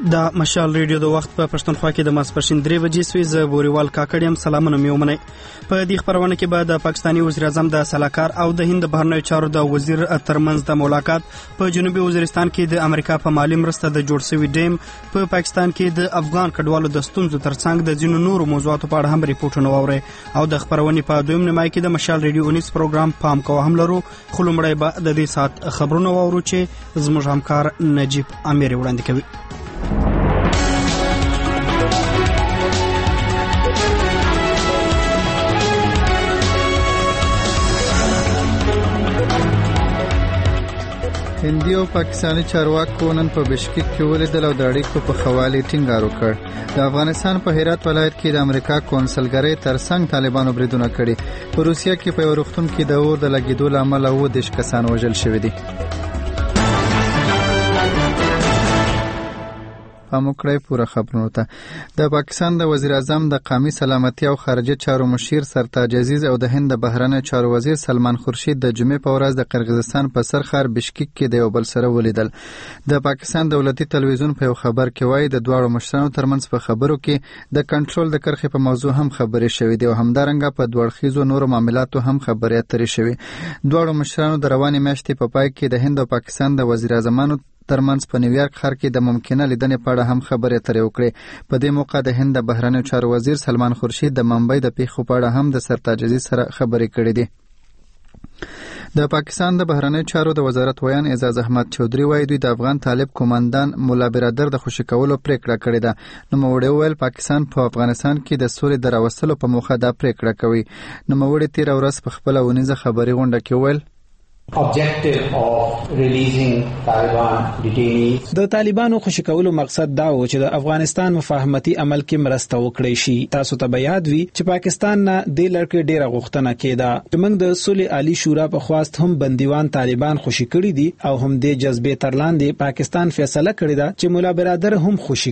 د مشال ریډیو د وخت په پښتونخوا کې د ماسپښین 3 بجې سوي ز بوريوال کاکړیم سلامونه میومنه په دې خبرونه کې به د پاکستاني وزیر اعظم د سلاکار او د هند بهرنیو چارو د وزیر ترمنځ د ملاقات په جنوبي وزیرستان کې د امریکا په مالی مرسته د جوړ شوی ډیم په پاکستان کې د افغان کډوالو د ستونزو ترڅنګ د ځینو نورو موضوعاتو په اړه هم ریپورتونه واوري او د خبرونه په دویم نیمه کې د مشال ریډیو 19 پروګرام پام کوه هم لرو خلومړی به د دې سات خبرونه واورو چې زموږ همکار نجیب امیر وړاندې کوي. هندي او پاکستاني چارواکو نن په بشکیک کې ولیدل او د اړیکو په خوالي ټینګار وکړ. د افغانستان په هرات ولایت کې د امریکا کونسلګرۍ ترڅنګ طالبانو بریدونه کړي. په روسیه کې په روغتون کې د اور د لګیدو لامل 10 کسان وژل شوي دي. پاموکړی پوره خبرونه ته د پاکستان د وزیر اعظم د قومي سلامتي او خارجه چارو مشیر سرتاج عزیز او د هند د بهرنیو چارو وزیر سلمان خورشید د جمعې په ورځ د قرغیزستان په سرخار بشکیک کې د یو بل سره ولیدل. د پاکستان دولتي تلویزیون په یو خبر کې وایي د دواړو مشرانو ترمنځ په خبرو کې د کنټرول د کرښې په موضوع هم خبرې شوې دي او همدارنګه په دوړخیزو نورو معاملاتو هم خبرې اترې شوې. دواړو مشرانو د روانې میاشتې په پای کې د هند او پاکستان د وزیر اعظمانو ترمنځ په نیویارک ښار کې د ممکنه لیدنې په اړه هم خبرې اترې وکړې. په دې موقع د هند د بهرنیو چارو وزیر سلمان خورشید د ممبئی د پیښو په اړه هم د سرتاج عزیز سره خبرې کړې دي. د پاکستان د بهرنیو چارو د وزارت ویان اعزاز احمد چودري وایي دوی د افغان طالب قومندان مولا برادر د خوشي کولو پریکړه کړې ده. نوموړي وویل پاکستان په افغانستان کې د سولې د راوستلو په موخه دا پریکړه کوي. نوموړي تېره ورځ په خپله اونیزه خبري غونډه کې وویل objective of releasing Taliban detainees. د طالبانو خوشی کولو مقصد دا و چې د افغانستان مفاهمتي عمل کې مرسته وکړي شي. تاسو ته یاد وي چې پاکستان نه د لړکې ډیره غوښتنه کېده چې موږ د صلح عالی شورا په خواست هم بندیوان طالبان خوشی کړي دي او هم د جذبې ترلاندې پاکستان فیصله کړې ده چې مولا برادر هم خوشی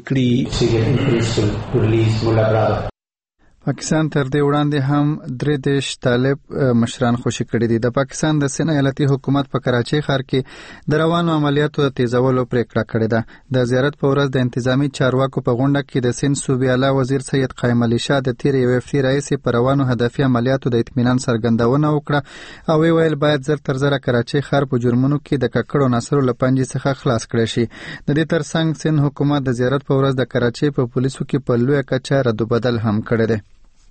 کړي. پاکستان تر دې وړاندې هم 3 طالب مشران خوشي کړي دي. د پاکستان د سند ایالتي حکومت په کراچۍ ښار کې د روانو عملیاتو د تیزولو پریکړه کړې ده. د زیارت په ورځ د انتظامی چارواکو په غونډه کې د سند صوبې اعلی وزیر سید قائم علي شاه د تیر یو هفته راهیسې په روانو هدفي عملیاتو د اطمینان څرګندونه وکړه او ویل باید زر تر زره کراچۍ ښار په جرمونو کې د ککړو عناصرو له پنجې څخه خلاص کړی شي. د دې ترڅنګ سند حکومت د زیارت په ورځ د کراچۍ په پولیسو کې په لویه کچه رد بدل هم کړی دی.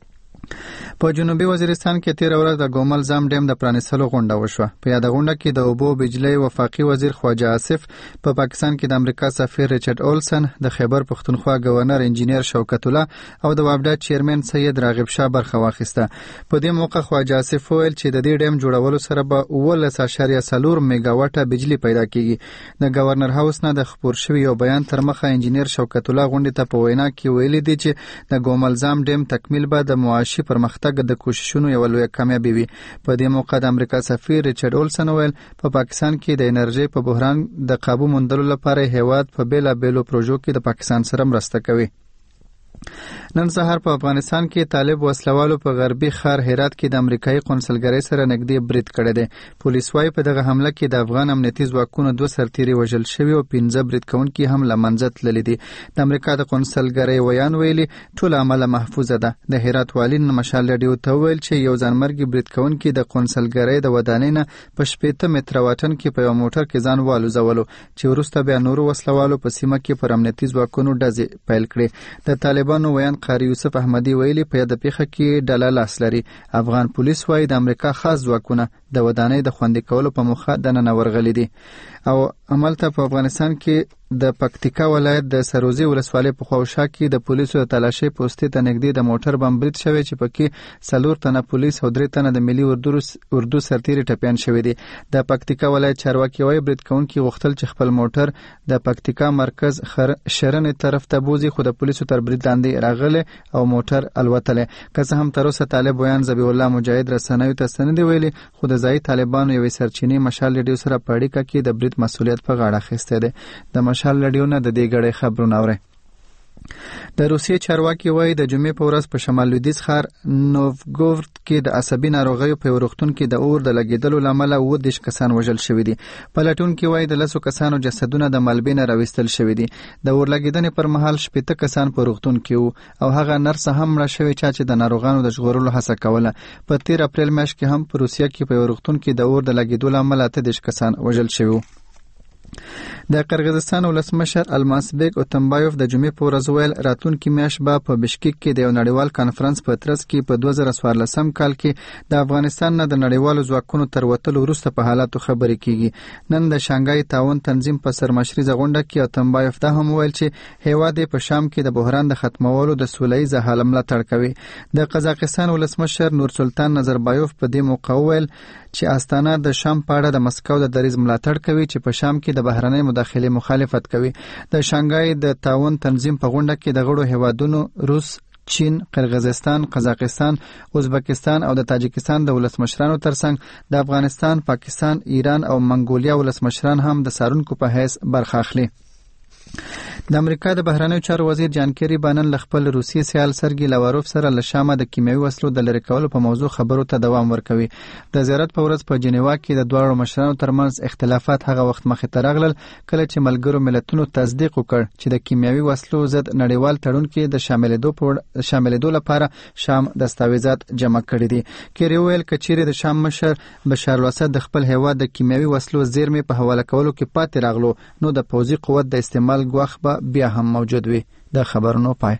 په جنوبي وزیرستان کې تیر ورځ د ګومل زام ډیم د پرانیستلو غونډه وشوه. په یاد غونډه کې د اوبو بجلی وفاقي وزیر خواجه آصف، په پاکستان کې د امریکا سفیر ریچارډ اولسن، د خیبر پختونخوا گورنر انجینیر شوکت الله او د وابډا چیرمن سید راغب شاه برخه واخیسته. په دې موقع خواجه آصف ویل چې د دې ډیم جوړولو سره به 11.4 میگاواټه بجلی پیدا کیږي. د گورنر هاوس نه د خبر شوی یو بیان تر مخه انجینیر شوکت الله غونډه ته په وینا کې ویلي دی چې د ګومل زام ډیم تکمیل به د معاشي پرمختګ د کوششونو یو لوی کامیابی وي. په دې موقع د امریکا سفیر ریچارډ اولسن ویل په پاکستان کې د انرژي په بحران د قابو موندلو لپاره هیواد په بیلابېلو پروژو کې د پاکستان سره مرسته کوي. نن سهار په افغانستان کې طالب وسلوالو په غربي ښار هرات کې د امریکایي قونسلګرۍ سره نږدې برید کړی دی. پولیس وايي په دغه حمله کې د افغان امنیتي ځواکونو 2 سرتیري وژل شوي او 15 برید کوونکي هم له منځه تللي دي. د امریکا د قونسلګرۍ ویان ویلي ټول عمله محفوظه ده. د هرات والي مشال ریډیو ته ویل چې یو ځانمرګي برید کوونکي د قونسلګرۍ د ودانۍ نه په 18 متره واټن کې په یو موټر کې ځان والوزولو چې وروسته بیا نورو وسلوالو په سیمه کې پر امنیتي ځواکونو ډزې پیل کړې. د طالبانو ویان قاری یوسف احمدی ویلي په یاد پیښه کې ډله لاس لري. افغان پولیس وايي د امریکا خاص ځواکونه د ودانۍ د خوندي کولو په موخه دننه ورغلي دي او عملته په افغانستان کې د پکتیکا ولایت د سروزي ولسوالۍ په خواوشا کې د پولیسو د تلاشۍ پوستې ته نږدې د موټر بم برید شوی چې پکې 4 تنه پولیس او 3 تنه د ملي اردو سرتیري ټپیان شوی دي. د پکتیکا ولایت چارواکي وايي برید کوونکي غوښتل چې خپل موټر د پکتیکا مرکز شرنې طرف ته بوزي خو د پولیسو تر برید لاندې راغله او موټر الوتله. که څه هم تر اوسه طالب ویان ذبیح الله مجاهد رسنیو ته سند ویلي خو د ځای طالبانو یوې سرچینې مشال ریډیو سره په اړیکه کې د برید مسؤلیت په غاړه اخیستی دی. د مشال ریډیو نه د دې غړې خبرونه اوري. د روسیې چارواکي وایي د جمعې په ورځ په شمال لویدیځ ښار نوفګورود کې د عصبي ناروغیو په روغتون کې د اور د لګیدلو لامل 10 کسان وژل شوي دي. پلټونکي وایي د 10 کسانو جسدونه د مالبې نه راوستل شوي دي. د اور لګیدنې پر مهال 18 کسان په روغتون کې وو او هغه نرس هم مړه شوې چې د ناروغانو د ژغورلو هڅه کوله. په 13 اپریل میاشت کې هم په روسیه کې په روغتون کې د اور د لګیدو لامل 18 کسان وژل شوي. د قرغیزستان ولسمشر الماسبیک اوتمبایوف د جمعې په ورځ ویل راتلونکي میاشت به په بشکیک کې د یو نړیوال کانفرنس په ترڅ کې په 2014 کال کې د افغانستان نه د نړیوالو ځواکونو تر وتلو وروسته په حالاتو خبرې کیږي. نن د شانګهای تعاون تنظیم په سرمشريزه غونډه کې اوتمبایوف دا هم ویل چې هیواد په شام کې د بحران د ختمولو د سوله‌ییز حل ملاتړ کوي. د قزاقستان ولسمشر نورسلطان نظربایوف په دې موقع ویل چې استانه د شام په اړه د مسکو د دریځ ملاتړ کوي چې په شام کې د بهرنۍ مداخله مخالفت کوي. د شانګهای د تعاون تنظیم په غونډه کې د غړو هیوادونو روس، چین، قرغیزستان، قزاقستان، ازبکستان او د تاجکستان د ولسمشرانو ترڅنګ د افغانستان، پاکستان، ایران او منګولیا ولسمشران هم د سارونکو په حیث برخه اخلي. د امریکا د بهرنیو چارو وزیر جان کیری بانن ل خپل روسي سیال سرګي لاواروف سره له شامه د کیمیاوي وسلو د لری کولو په موضوع خبرو ته دوام ورکوي. د زیارت په ورځ په جنیوا کې د دوه مشرانو ترمنځ اختلافات هغه وخت مخې ته راغلل کله چې ملګرو ملتونو تصدیق وکړ چې د کیمیاوي وسلو ضد نړیوال تړون کې د شاملېدو لپاره شام دستاویزات جمع کړي دي. کیری ویل کچېری د شام مشر بشار الاسد د خپل هیواد د کیمیاوي وسلو زیرمې په حواله کولو کې پاتې راغلو نو د پوځي قوت د استعمال غوښ به بیا هم موجود وي. د خبرونو پای.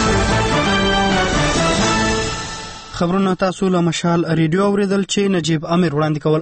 خبرونه تاسو له مشال ریډیو اوریدل چې نجیب امیر وړاندې کول.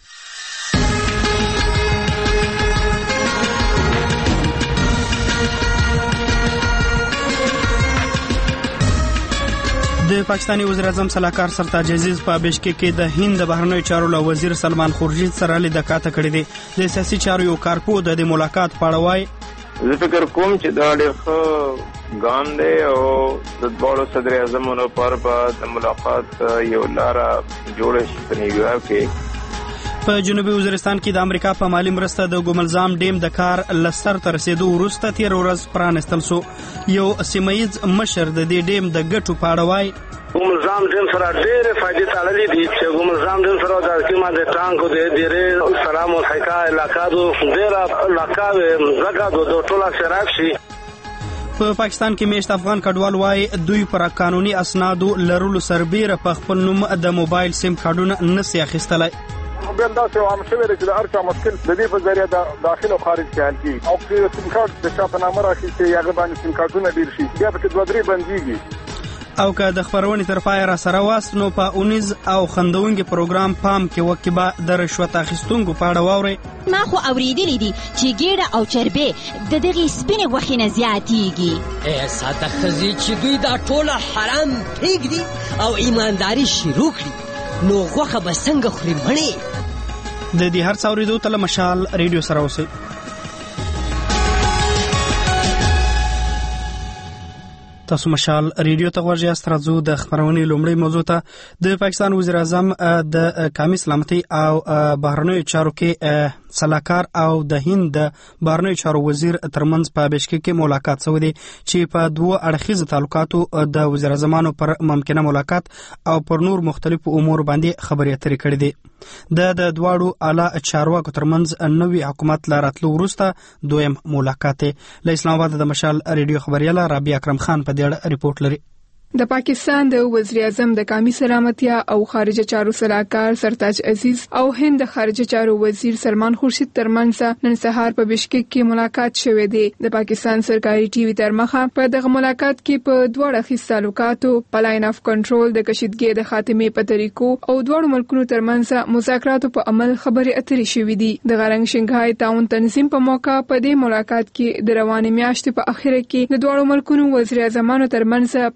د پاکستاني وزیر اعظم صلاحکار سرتاج عزیز په بشکیک کې د هند د بهرنیو چارو له وزیر سلمان خورشید سره لیدکاته کړې دي. د سیاسي چارو یو کارپو د ملاقات په اړه وایي زه فکر کوم چې دا ډېر ښه ګام دی او د دواړو صدر اعظمو لپاره به د ملاقات یو لاره جوړه شي په نیویارک کې. په جنوبي وزیرستان کې د امریکا په مالی مرسته د ګوملزام ډیم د کار لسر تر رسیدو وروسته 13 ورځ پرانستل شو. یو سیمایز مشر د دې ډیم د ګټو په اړه وایي ګوملزام ډیم سره ډېرې فائدې تړلې دي چې ګوملزام ډیم سره د کیما د ټانکو د ډېرې سلام او حقا علاقه دو ډېر علاقه زګه دو ټوله سراک شي. په پاکستان کې میشت افغان کډوال وایي دوی پر قانوني اسنادو لرلو سربیره په خپل نوم د موبایل سیم کارډونه نسي اخیستلای. موبایل دا څه عام شوی چې د هر مشکل د دې په ذریعہ د داخل او خارج کې حل کی او چې سیم کارت د چا په نامه راشي چې هغه باندې سیم کارتونه ډیر شي بیا په 2-3 بنديږي. او که د خبرونې تر پای را سره واست نو په اونیز او خندونګي پروګرام پام کې وکبا د رشوت اخیستونکو په اړه واوري. ما خو اوریدلې دي چې ګیړه او چربې د دغه سپینې غوښې نه زیاتېږي. ساده خزي چې دوی دا ټول حرام پرېږدي او ایمانداري شروع کړي نو غوښه به څنګه خوري مړې. د دې هر څه اورېدو ته له مشال ریډیو سره اوسئ. تاسو مشال ریډیو ته غوږ یاست. راځو د خبرونې لومړی موضوع ته. د پاکستان وزیر اعظم د قومي سلامتۍ او بهرنیو چارو کې صلاحکار او د هند د بهرنیو چارو وزیر ترمنځ په بشکیک کې ملاقات شوی دی چې په دوه اړخیزو تعلقاتو د وزیر اعظمانو پر ممکنه ملاقات او پر نور مختلفو امور باندې خبرې اترې کړې دي. د دواړو اعلی چارواکو ترمنځ نوې حکومت لاراتلو وروسته دویم ملاقات دی. له اسلام آباد د مشال ریډیو خبرياله رابعه اکرم خان په دې اړه ریپورت لري. د پاکستان د وزیر اعظم د قومي سلامتیا او خارجه چارو صلاحکار سرتاج عزیز او هند د خارجه چارو وزیر سلمان خورشید ترمنځ نن سهار په بشکیک کې ملاقات شوې ده. د پاکستان سرکاري ټي وي تر مخه په دغه ملاقات کې په دوه اړخیز تعلقاتو په لاین اف کنټرول د کشیدګۍ د خاتمې په طریقو او دوه ملکونو ترمنځ مذاکراتو په عمل خبرې اترې شوې دي. د غرنګ شنګهای تعاون تنظیم په موقع په دې ملاقات کې د روانې میاشتې په اخر کې د دوه ملکونو وزیر اعظمانو ترمنځ په نیویارک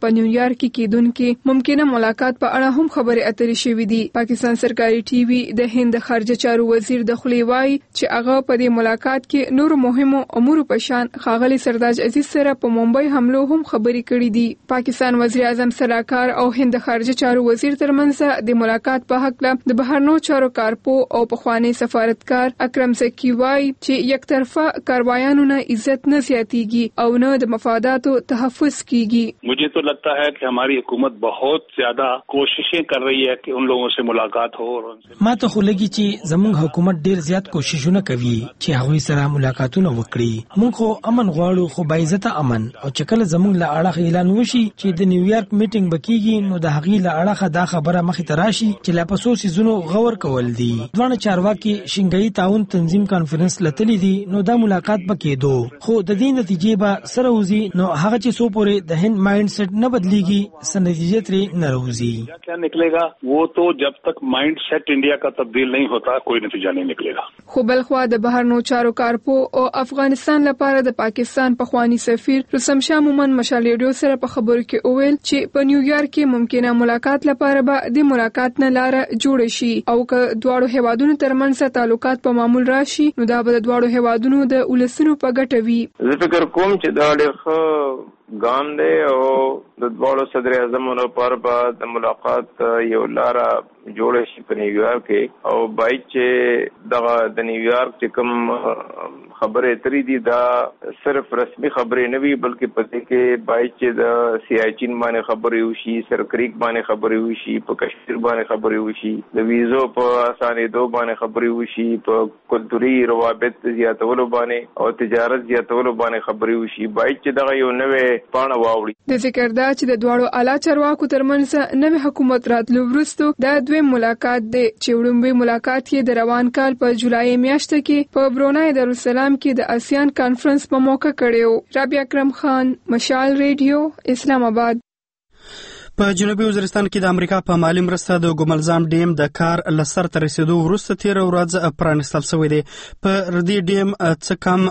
نیویارک کې کېدونکې ممکنه ملاقات په اړه هم خبرې اترې شوې دي. پاکستان سرکاري ټي وي د هند خارجه چارو وزیر د خولې وایي چې هغه په دې ملاقات کې نور مهمو امورو په شان ښاغلي سرداج عزیز سره په ممبئی حملو هم خبرې کړې دي. پاکستان وزیر اعظم سلاکار او هند خارجه چارو وزیر ترمنځ د ملاقات په حق له د بهرنیو چارو کارپو او پخوانی سفارتکار اکرم زکی وایي چې یک طرفه کاروایانو نه عزت نه زیاتیږي او نه د مفاداتو تحفظ کیږي. मुझे तो लगता है कि हमारी हुकूमत बहुत ज्यादा कोशिशें कर रही है कि उन लोगों से मुलाकात हो और उनसे ما ته خو لګي چې زموږ حکومت ډیر زیات کوششونه کوي چې هغوی سره ملاقاتونه وکړي. موږ خو امن غواړو، خو باعزته امن، او چې کله زموږ له اړخ اعلان وشي چې د نیویارک میټینګ بکیږي نو د هغې له اړخه دا خبره مخې ته راشي چې لا پسو سيزونو غور کول دي. دوه چارواکي شنګي تعاون تنظیم کانفرنس لتلې دي نو دا ملاقات بکېدو، خو د دې نتیجې به سره وزي نو هغه چې سو پورې د هند مایند سیټ نه بدليږي سن نتیجه ترې نه راوځي. क्या निकलेगा वो तो जब तक माइंड सेट इंडिया का तब्दील नहीं होता कोई नतीजा नहीं निकलेगा. خو بلخوا د بهرنیو چارو کارپو او افغانستان لپاره د پاکستان پخوانی سفیر رستم شاه مومن مشالېډیو سره په خبرو کې اوویل چې په نیویارک کې ممکنه ملاقات لپاره به د ملاقات نه لار جوړ شي او که دواړو هیوادونو ترمنځ تعلقات په معمول راشي نو دا به د دواړو هیوادونو د ولسونو په ګټه وي. زه فکر کوم چې دا ډېر ګام دی او د دواړو صدر اعظمونو لپاره به د ملاقات یو لاره جوړه شي په نیویارک کې او باید چې دغه د نیویارک چې کوم خبرې اترې دي دا صرف رسمي خبرې نه وي بلکې په دې کې باید چې د سیاچین باندې خبرې وشي، سرکریک باندې خبرې وشي، په کشمیر باندې خبرې وشي، د ویزو په اسانېدو باندې خبرې وشي، په کلتوري روابط زیاتولو باندې او تجارت زیاتولو باندې خبرې وشي. باید چې دغه یو نوې پاڼه واوړي. د ذکر دا چې د دواړو اعلی چارواکو ترمنځ نوې حکومت راتلو وروسته د دویم ملاقات دی چې وړومبی ملاقات یې د روان کال په جولای میاشت کې په برونای دارالسلام کې د آسیان کانفرنس په موقع کړیو. رابعه اکرم خان، مشال ریډیو، اسلام آباد. په جنوبي وزیرستان کې د امریکا په مالي مرسته د ګوملزام ډیم د کار لسر تر رسیدو وروسته تیر ورځ پرانستل شوی دی. په ردی ډیم څه کم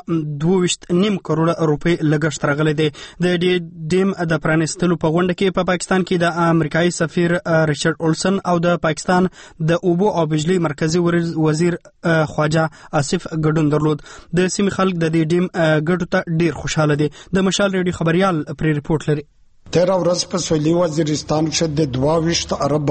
22.5 کروڑ روپۍ لګښت راغلی دی. د ډیم د پرانستلو په غونډه کې په پاکستان کې د امریکایي سفیر ریچارډ اولسن او د پاکستان د اوبو او بجلی مرکزی وزیر خواجه آصف ګډون درلود. د سیمې خلک د دې ډیم ګټو ته ډیر خوشاله دي. د مشال ریډیو خبريال پرې ریپورت لري. 13 ورځ په سویلي وزیرستان کې د 22 ارب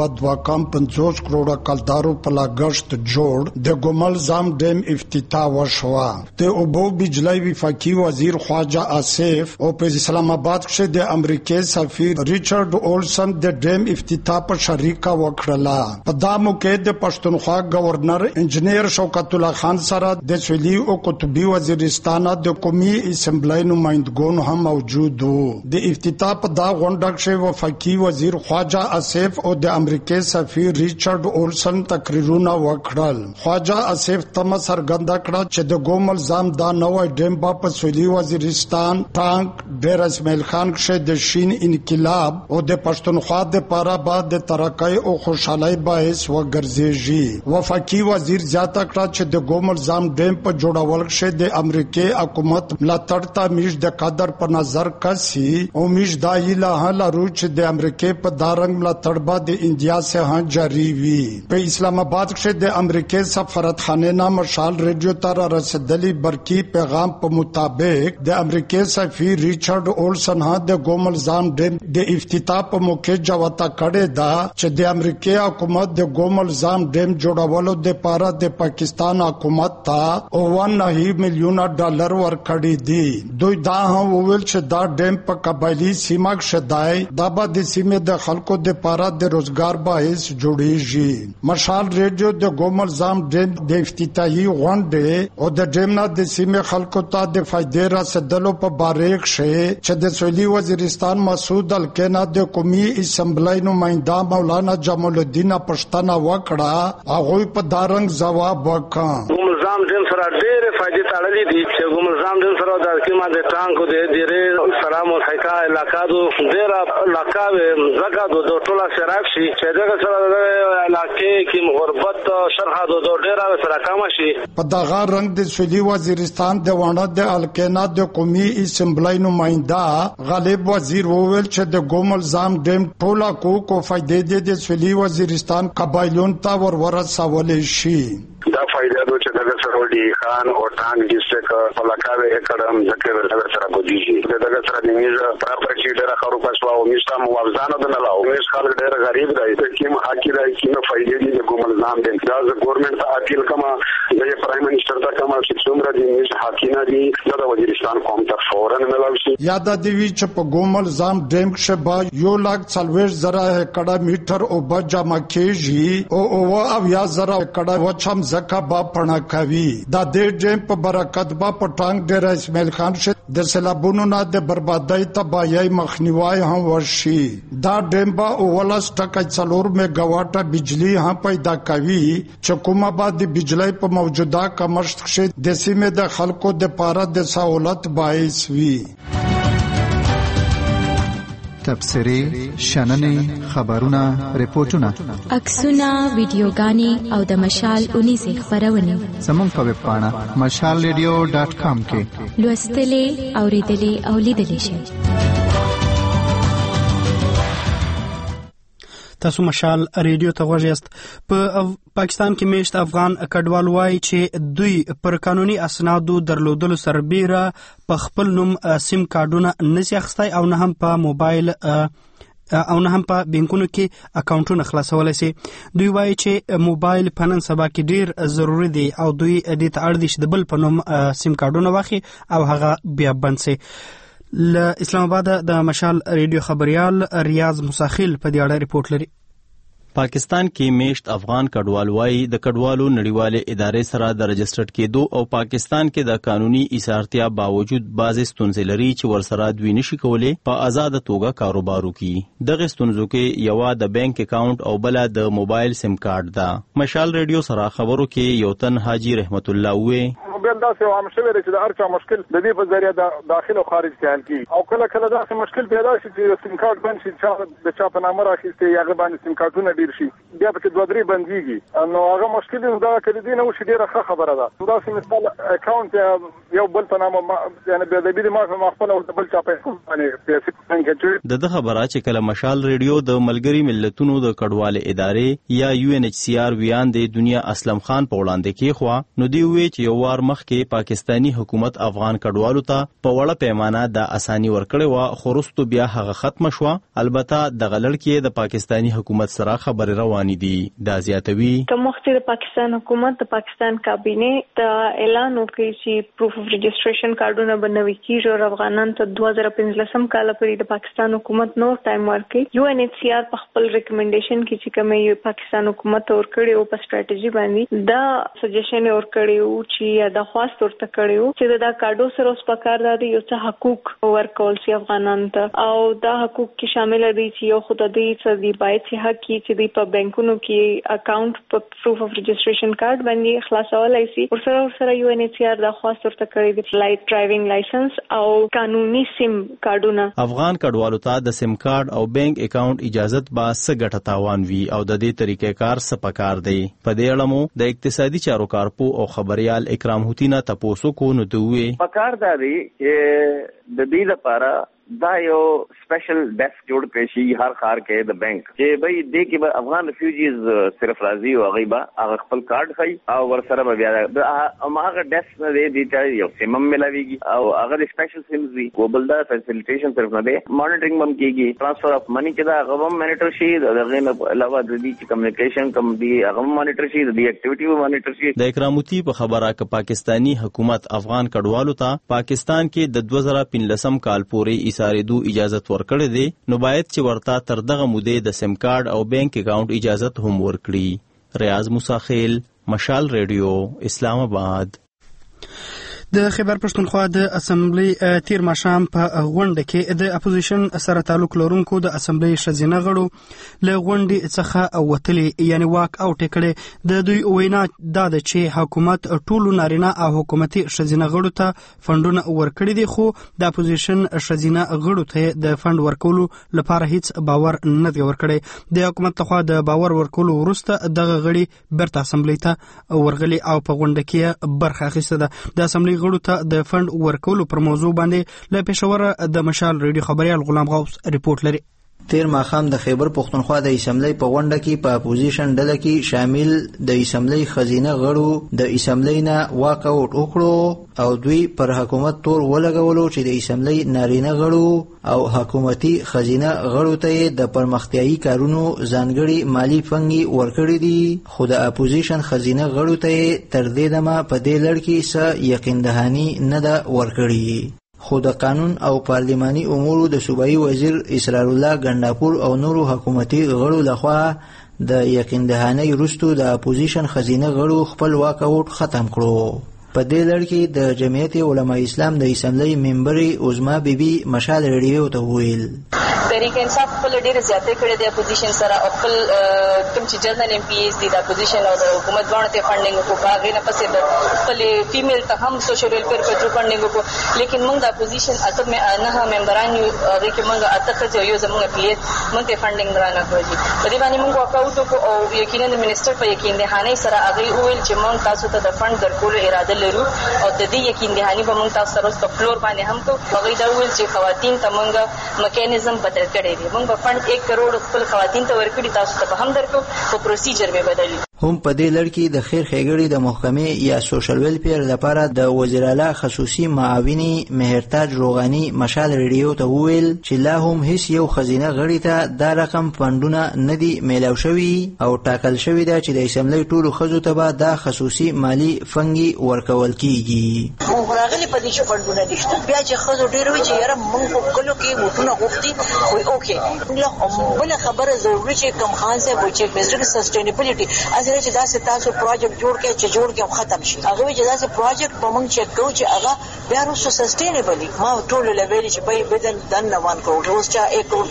2.50 کروڑ کلدارو په لاګشت جوړ د ګوملزام ډیم افتتاح وشوه. د اوبو بجلی وفاقي وزیر خواجه آصف او په اسلام آباد کې د امریکای سفیر ریچارډ اولسن د ډیم افتتاح په شریکه وکړه. په دا موقع د پښتونخوا گورنر انجنیر شوکت الله خان سره د سویلي او قطبي وزیرستان د قومي اسمبلی نمائندګان هم موجود وو. د افتتاح په غونډه کې وفاقي وزیر خواجه آصف او د امریکای سفیر ریچارډ اولسن تقریرونه وکړل. خواجه آصف تم سرګنده کړه چې د ګوملزام دا نوې ډیم په سویلي وزیرستان ټانک ډیر اسماعیل خان کې د شین انقلاب او د پښتونخوا د پاره بعد د ترقۍ او خوشحالۍ باعث وګرځي. وفاقي وزیر زیاته کړه چې د ګوملزام ډیم په جوړول کې د امریکای حکومت ملاتړ ته میش د قدر په نظر کسي او میش دای لا روچ د امریکای په دارنګ ملاتړ به د انډیا څخه جاری وي. په اسلام آباد کې د امریکای سفارتخانه نه مشال ریډیو ته رسیدلی برقی پیغام په مطابق د امریکای سفیر ریچارډ اولسن د ګوملزام ډیم د افتتاح په موقع جوته کړه دا چې د امریکای حکومت د ګوملزام ډیم جوړولو د لپاره د پاکستان حکومت ته 1.9 میلیون ډالر ورکړي دي. دوی دا هم ویل چې دا ډیم په قبایلی سیمه شدای دا به د سیمې د خلکو د پاره د روزګار باعث جوړیږي. مشال ریډیو د ګوملزام ډیم د افتتاحي غونډه او د ډیم نه د سیمې خلکو ته د فائدې رسیدلو په باره کې چې د سویلي وزیرستان مسعود الکنا د قومي اسمبلی نمائنده مولانا جمال الدین پښتنه وکړه هغه په دارنګ جواب وکړ. ګوملزام ډیم سره ډېر فائدې تړلې دي چې ګوملزام ډیم سره د حکومت ما د ټانکو د ډیره سلام او حکا علاقہ دو ډیره علاقہ زګه دو ټوله شراب شي چې دغه سره د علاقې کې غربت شرح دو ډیره سره کم شي. په دغه رنګ د سویلي وزیرستان د وانه د الکینا د قومي اسمبلی نماینده غالب وزیر وویل چې د ګومل زام ډیم ټوله کو فائدې د سویلي وزیرستان قبایلون ته ورسولې شي. دا فائدہ دو چې دغه سره ودی خان او ټانګ ډیسټریکټ پلاکاوي اکړم ځکه دغه سره بودیږي دغه سره د میزه پراپرټی ډیره خرو پښوا او میستا موازنه ده نه لاو میس خلک ډیره غریب دی ته کیم حقی دی کیم فائدې دي د ګومل نام دي دا د ګورنمنت ته اپیل کما د پرایم منسٹر ته کما چې څومره دي میس حقینا دي د وزیرستان قوم ته فورن ملاوي. یاد دی چې په ګومل زام ډیم کې با 1,40,000 کډه میټر او بجما کېږي او یا زره کډه وچم زکه با پړه کوي. دا د ډیم په برکت با پټانګ ډیر اسماعیل خان شه د سیلابونو نه د بربادۍ تباہی مخنیوي هم ورشي. دا ډیم با 1.4 میگاواټه بجلی هم پیدا کوي چې کومه بعد بجلی په موجوده کمښت شه د سیمې د خلکو د پاره د سہولت باعث وي. تبصرې، شننې، خبرونه، ریپورتونه، عکسونه، ویډیوګانې او د مشال 19 خبرونه زموږ په ویب پاڼه mashalradio.com کې لوستلې، اوریدلې او لیدلې شئ. تاسو مشال ریډیو ته غوږ یاست. په پاکستان کې میشت افغان کډوال وایي چې دوی پر قانوني اسنادو درلودلو سربیره په خپل نوم سیم کارډونه نشي اخیستی او نه هم په موبایل او نه هم په بانکونو کې اکاونټونه خلاصولای شي. دوی وایي چې موبایل په نن سبا کې ډیر ضروری دی او دوی دې ته اړ دي چې د بل په نوم سیم کارډونه واخلي او هغه بیا بند شي. ل اسلام آباد د مشال ریډیو خبريال ریاض مساخیل په دې اړه ریپورت لري. پاکستان کې میشت افغان کډوال وایي د کډوالو نړیوالې ادارې سره د رجسټرډ کېدو او پاکستان کې د قانوني ایثارتیا باوجود بعضې ستونزې لري چې ورسره دوی نشي کولی په آزاده توګه کاروبار وکړي. دغه ستونزو کې یوه د بانک اکاونټ او بله د موبایل سیم کارت ده. مشال ریډیو سره خبرو کې یو تن حاجی رحمت الله وې موبایل داسې عام شوی دی چې د هر چا مشکل د دې په ذریعه د داخل او خارج کې حل کیږي او کله کله داسې مشکل پیدا شي چې سیم کارت بند شي چې د چا په نامه راخیستې هغه باندې سیم کارتونه ډیر شي بیا پکې 2-3 بنديږي نو هغه مشکل دا کړي دي نو چې ډیره ښه خبره ده. دا سم مثال اکاونټ یو بل په نامه یعنی به د دې ما خپل او بل چا په باندې پیسې څنګه د خبره چې کله مشال ریډیو د ملګری ملتونو د کډوال ادارې یا UNHCR ویان د دنیا اسلم خان په وړاندې کې خو نو دی وی چې یو وار مخکې پاکستانی حکومت افغان کډوالو ته په وړه پیمانه د اسانی ورکړې و خو وروسته بیا هغه ختم شو. البته د غلړ کې د پاکستانی حکومت سره خبرې روانې دي. دا زیاتوي کوم وخت د پاکستان حکومت د پاکستان کابینه ته اعلان وکړي چې پروف اف رجسټریشن کارډونه بنوي کیږي او افغانان ته 2015 کال پورې د پاکستان حکومت نور ټایم ورکړي. UNHCR په خپل ریکمنډیشن کې چې کومه پاکستان حکومت ورکړي او په سټریټیجی باندې دا سجیشن ورکړي او چې د خواست ورته کړیو چې دا کارډو سره اوس پکار دادي یو څه حقوق ورکول شي افغانانو ته او دا حقوق کې شامل دي چې یو خدای څه دی باید چې حق کې چې په بانکونو کې اکاونټ په پروف اف رجسټریشن کارت باندې خلاصولای شي. ورسره UNHCR دا خواست ورته کړی دی لایټ ډرایوینګ لایسنس او قانوني سیم کارډونه. افغان کډوالو ته د سیم کارت او بانک اکاونټ اجازت با څه ګټه تاوان وي او د دې طریقې کار څه پکار دی. په دې اړه مو د اقتصادي چارو کارپو او خبريال اکرام هوتینا تاسو کو نو دوی پکار دی چې د دې لپاره دا یو سپیشل ډیسک جوړ کړی شي هر خار کې د بانک چې بھئی دې کې به افغان ریفیوجیز صرف راځي او غیبا هغه خپل کارت خي او ورسره به بیا هغه ډیسک نه دی چې یو سیمم ملاويږي او هغه سپیشل سیمز وي او بل دا فیسیلیټیشن صرف نه دی مانیټرینګ هم کیږي ټرانسفر اف منی چې دا هغه مانیټر شي دغه نه علاوه د دې کمیونیکیشن کم دی هغه مانیټر شي د دې اکټیویټي مانیټر شي. د اکراموتی په خبره ک پاکستانی حکومت افغان کډوالو ته پاکستان کې د 2015 کال پورې ایثارېدو اجازت ورکړې دي نو باید چې ورته تر دغه مودې د سیم کارت او بانک اکاونټ اجازت هم ورکړي. ریاض مساخیل، مشال ریډیو، اسلام آباد. د خیبر پښتونخوا د اسمبلی تیر ماښام په غونډه کې د اپوزیشن سره تعلق لرونکو د اسمبلی ښځینه غړو له غونډې څخه وتلې، یعنی واک اوټ کړي. د دوی وینا دا ده چې حکومت ټولو نارینه او حکومتي ښځینه غړو ته فندونه ورکړي دي، خو د اپوزیشن ښځینه غړو ته د فند ورکولو لپاره هیڅ باور نه دی ورکړی. د حکومت لخوا د باور ورکولو وروسته دغه غړي بیرته اسمبلی ته ورغلي او په غونډه کې برخه اخیسته ده. د اسمبلی غړو ته د فند ورکولو پر موضوع باندې له پېښوره د مشال ریډیو خبريال غلام غوث ریپورت لري. تیر ماښام د خیبر پښتونخوا د اسمبلی په غونډه کې په اپوزیشن ډله کې شامل د اسمبلی ښځینه غړو د اسمبلی نه واک اوټ وکړو او دوی پر حکومت تور ولګولو چې د اسمبلی نارینه غړو او حکومتي ښځینه غړو ته د پرمختیایي کارونو ځانګړي مالی فنګي ورکړي دي، خو د اپوزیشن ښځینه غړو ته تر دې دمه په دې لړ کې څه یقین دهاني نه ده ورکړي. خو د قانون او پارلیماني امورو د صوبایي وزیر اسرار الله ګنداپور او نورو حکومتي غړو لخوا د یقین دهانۍ وروسته د اپوزیشن ښځینه غړو خپل واک اوټ ختم کړو. په دې لړ کې د جمعیت علماء اسلام د اسمبلی ممبرې عظما بیبي مشال ریډیو ته وویل تحریک انصاف خپل ډېر زیاتې کړې د اپوزیشن سره او خپل کوم چې جنرال ایم پی ایز دي د اپوزیشن او د حکومت باندې ته فنډینګ وکړو، هغه نه پسې د خپل فیمیل ته هم سوشل ویلفیر په تر فنډینګ وکړو. لیکن موږ د اپوزیشن اته نه ممبران یو، هغه کې موږ اته خځې یو زموږ اپلیت موږ ته فنډینګ درانه کړی. په دې باندې موږ واکاوټ وکړو او یقینا د منیسټر په یقین دهانۍ سره هغه وویل چې موږ تاسو ته د فند درکولو اراده لرو او د دې یقین دهاني به موږ تاسو سره په فلور باندې هم کوو. هغه دا وویل چې خواتین ته موږ میکانیزم بدل کړی دی، موږ په فند 1 کروڑ خپل خواتین ته ورکړي، تاسو ته به هم درکو، خو پروسیجر به بدلی. هم په دې لړ کې د خیر ښېګړې د محکمې یا سوشل ویلفیر لپاره د وزیر اعلی خصوصي معاوني مهرتاج روغاني مشال ریډیو ته وویل چې لا هم هیڅ یو ښځینه غړي ته دا رقم فندونه نه دي میلاو شوي او ټاکل شوي ده چې د اسمبلی ټولو ښځو ته به دا خصوصي مالي فنګي ورکول کیږي. موږ راغلي په دې چې فندونه نشته، بیا چې ښځو ډېر وي چې یاره موږ په کلو کې ووټونه غوښتي، وایي اوکې. بله خبره ضروري چې کم خان صاحب وایي چې بزرګ سسټینیبلیټي چې داسې تاسو پروجیکټ جوړ کړئ چې جوړ کړئ ختم شي، هغه چې داسې پروجیکټ په موږ چک کوو چې هغه بیا وروسته سسټینیبلی ما ټول لویل چې به بدن دنه 1 کروڑ اوس چا 1 کروڑ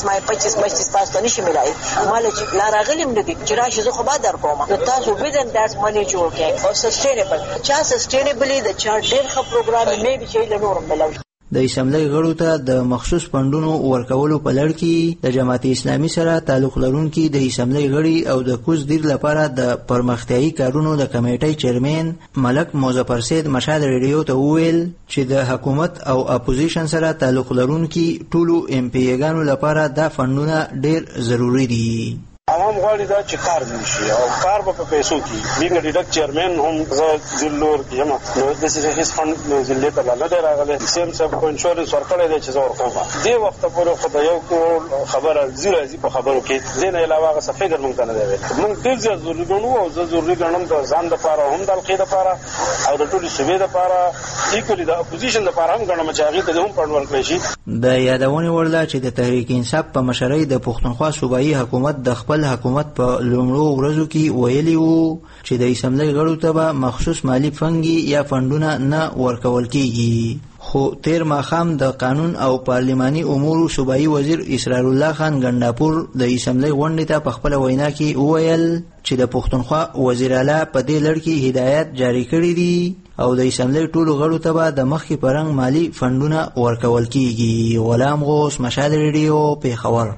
25 تاسو ته نشي ملای مال چې لا راغلم نه دي چې راشي زه خو به در کوم تاسو بدن داس مانی جوړ کړئ او سسټینیبل چا سسټینیبلی د چا ډېر ښه پروګرام مې به چې له نورم بلل. د اسمبلی غړو ته د مخصوص فندونو ورکولو په لړ کې د جماعت اسلامي سره تعلق لرونکي د اسمبلی غړي او د کوز دیر لپاره د پرمختیایي کارونو د کمیټې چیرمن ملک مظفر سید مشال ریډیو ته وویل چې د حکومت او اپوزیشن سره تعلق لرونکي ټولو ایم پی ایګانو لپاره دا فندونه ډېر ضروری دي. عوام غواړي دا چې کار وشي او کار به په پیسو کې بیګ ډیډکټ چیرمن هم زه ضرور یم نو د سیاسي فند ضلع ته نه دی راغلی سیم سب کو انشورنس ورکړی دی چې زه ورکوم دې وخت پورې خو د یو کور خبره زیرا په خبرو کې دین علاوه هغه څه فکر مونږ نه دی مونږ ډېر زیات ضروري ګڼو او زه ضروري ګڼم د ځان لپاره هم د القاعده لپاره او د ټولو صوبې لپاره ایکولي د اپوزیشن لپاره هم ګڼم چې هغه ته هم پړ ورکړي شي. د یادونه ورله چې د تحریک انصاف په مشرۍ د پښتونخوا صوبایي حکومت د خپل حکومت په لومړو ورځو کې ویلي وو چې د اسمبلی غړو ته به مخصوص مالی فنګي یا فندونه نه ورکول کیږي. خو تیر ماښام د قانون او پارلیماني امورو صوبایي وزیر اسرار الله خان ګنداپور د اسمبلی غونډې ته په خپله وینا کې وویل چې د پښتونخوا وزیر اعلی په دې لړ کې هدایات جاری کړي دي او د اسمبلی ټولو غړو ته به د مخکې په رنګ مالي فندونه ورکول کیږي. غلام غوث مشال ریډیو پېښور.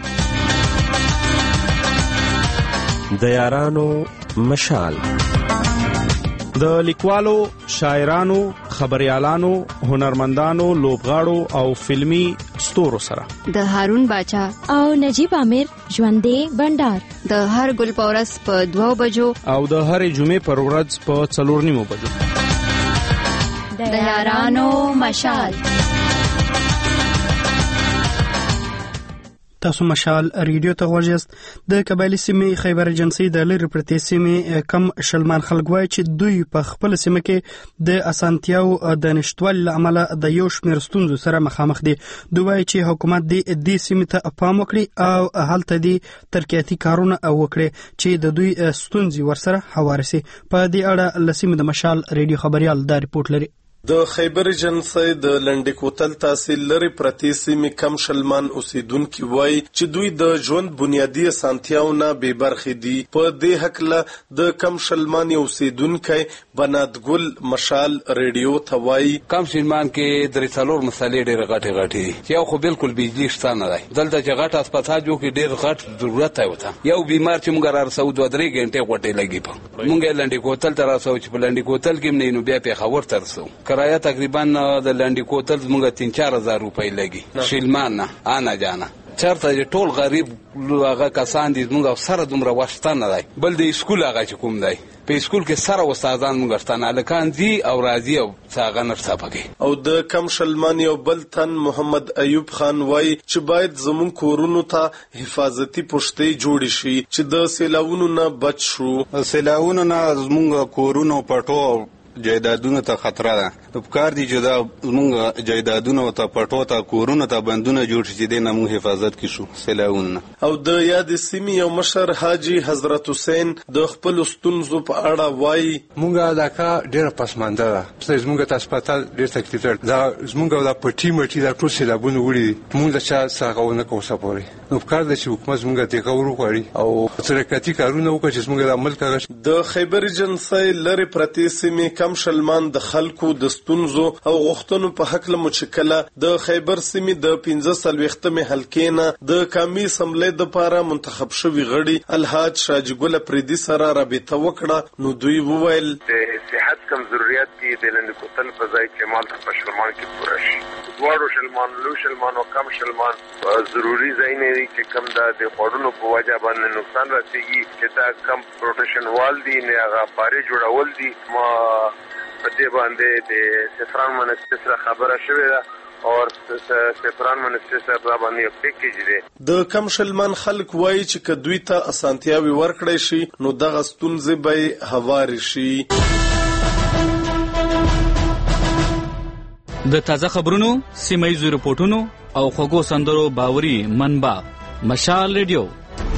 د یارانو مشال د لیکوالو، شاعرانو، خبريالانو، هنرمندانو، لوبغاړو او فلمی ستورو سره د هارون باچا او نجیب عامر ژوندې بندر د هر ګل پورس په 2 بجو او د هر جمعې پر ورځ په 4:30 بجو د یارانو مشال. تاسو مشال ریډیو ته غوږیاست. د قبایلی سیمې خیبر ایجنسی د لری پرتې سیمې کم شلمان خلک وایي چې دوی په خپل سیمه کې د اسانتیاو د نشټوالي له امله د یو شمېر ستونزو سره مخامخ دي. دوی وایي چې حکومت دې سیمې ته پام وکړي او هلته دې ترقیاتي کارونه وکړي چې د دوی ستونزې ورسره هوارسي. په دې اړه له سیمې د مشال ریډیو خبريال دا ریپورت لري. د خیبر ایجنسی د لنډی کوتل تحصیل لري پرتی سیمې کم شلمان اوسیدونکي وایي چې دوی د ژوند بنیادی اسانتیاونه بې برخې دي. په دې هکله د کم شلمان اوسیدونکی بنادګل مشال ریډیو ته وایي کم شلمان کې درې څلور مسالې ډېرې غټې غټې دي. یو خو بالکل بجلی شته نه دی. دلته چې غټ هسپتال جوړ کړي ډېر غټ ضرورت دی ورته. یو بیمار چې موږ رارسو 2-3 غنټې غوټې لګي په موږ یې لنډی کوتل ته راسو چې په لنډی کوتل کې نه نو بیا پېښور ته رسو. کرایه تقریبا د لنډی کوتل موږ 3-4 هزار روپۍ لګي شلمان نه انا جانا. چرته چې ټول غریب هغه کسان دي موږ سره دومره واسطه نه دی. بل د اسکول هغه چې کوم دی په اسکول کې سره استادان موږ ستانه الکان دي او راضي او څنګه نرسه پکې. او د کم شلمان یو بل تن محمد ایوب خان وای چې باید زمون کورونو ته حفاظتي پوښتې جوړې شي چې د سیلاوونو نه بچ شو. سیلاوونو نه زمونږ کورونو پټو جایدادونو ته خطر ده. په کار دي چې دا زمونږ جایدادونو ته پټو ته کورونو ته بندونه جوړ شي د نمو حفاظت کې شو سیلاوونو. او د یاد سیمې یو مشر حاجی حضرت حسین د خپل ستونزو په اړه وایي مونږه دا کا ډیره پسمانده ده. زمونږ ته هسپتال ډیر تکلیف ده. زمونږ دا پټي مټي دا ټول سیلابونه وړي مونږ چا څنګه نه کوسه پوري. نو په کار دي چې حکومت زمونږ ته کور وکړي او سرکتي کارونه وکړي چې زمونږ د عمل کاغذ. د خیبر ایجنسی لري پرتی سیمې کم شلمان د خلکو د ستونزو او غوښتنو په حق له مشکله د خیبر سیمې د 15 حلقې نه د قومي اسمبلی د لپاره منتخب شوی غړي الحاج شاجګل پریدي سره رابطه وکړه. نو دوی وویل د صحت کم ضرورت کې د لنډ کوتل په ځای کې مال په شلمان کې پوره شي. دواړو شلمان لو شلمان او کم شلمان ضروری ځای نه دي چې کم د خوړونو په وجه باندې نقصان رسیږي چې دا کم پروټیکشن وال دي نه هغه پاره جوړول دي. ما په دې باندې د سفران منسټر سره خبره شوې ده او سفران منسټر سره باندې یو پیکیج دی. د کم شلمان خلک وایي چې کدوې ته اسانتیاوي ورکړې شي نو دغه ستونزې به هواري شي. د تازه خبرونو سیمایي رپورټونو او خوږو سندرو باوري منبع مشال ریډیو.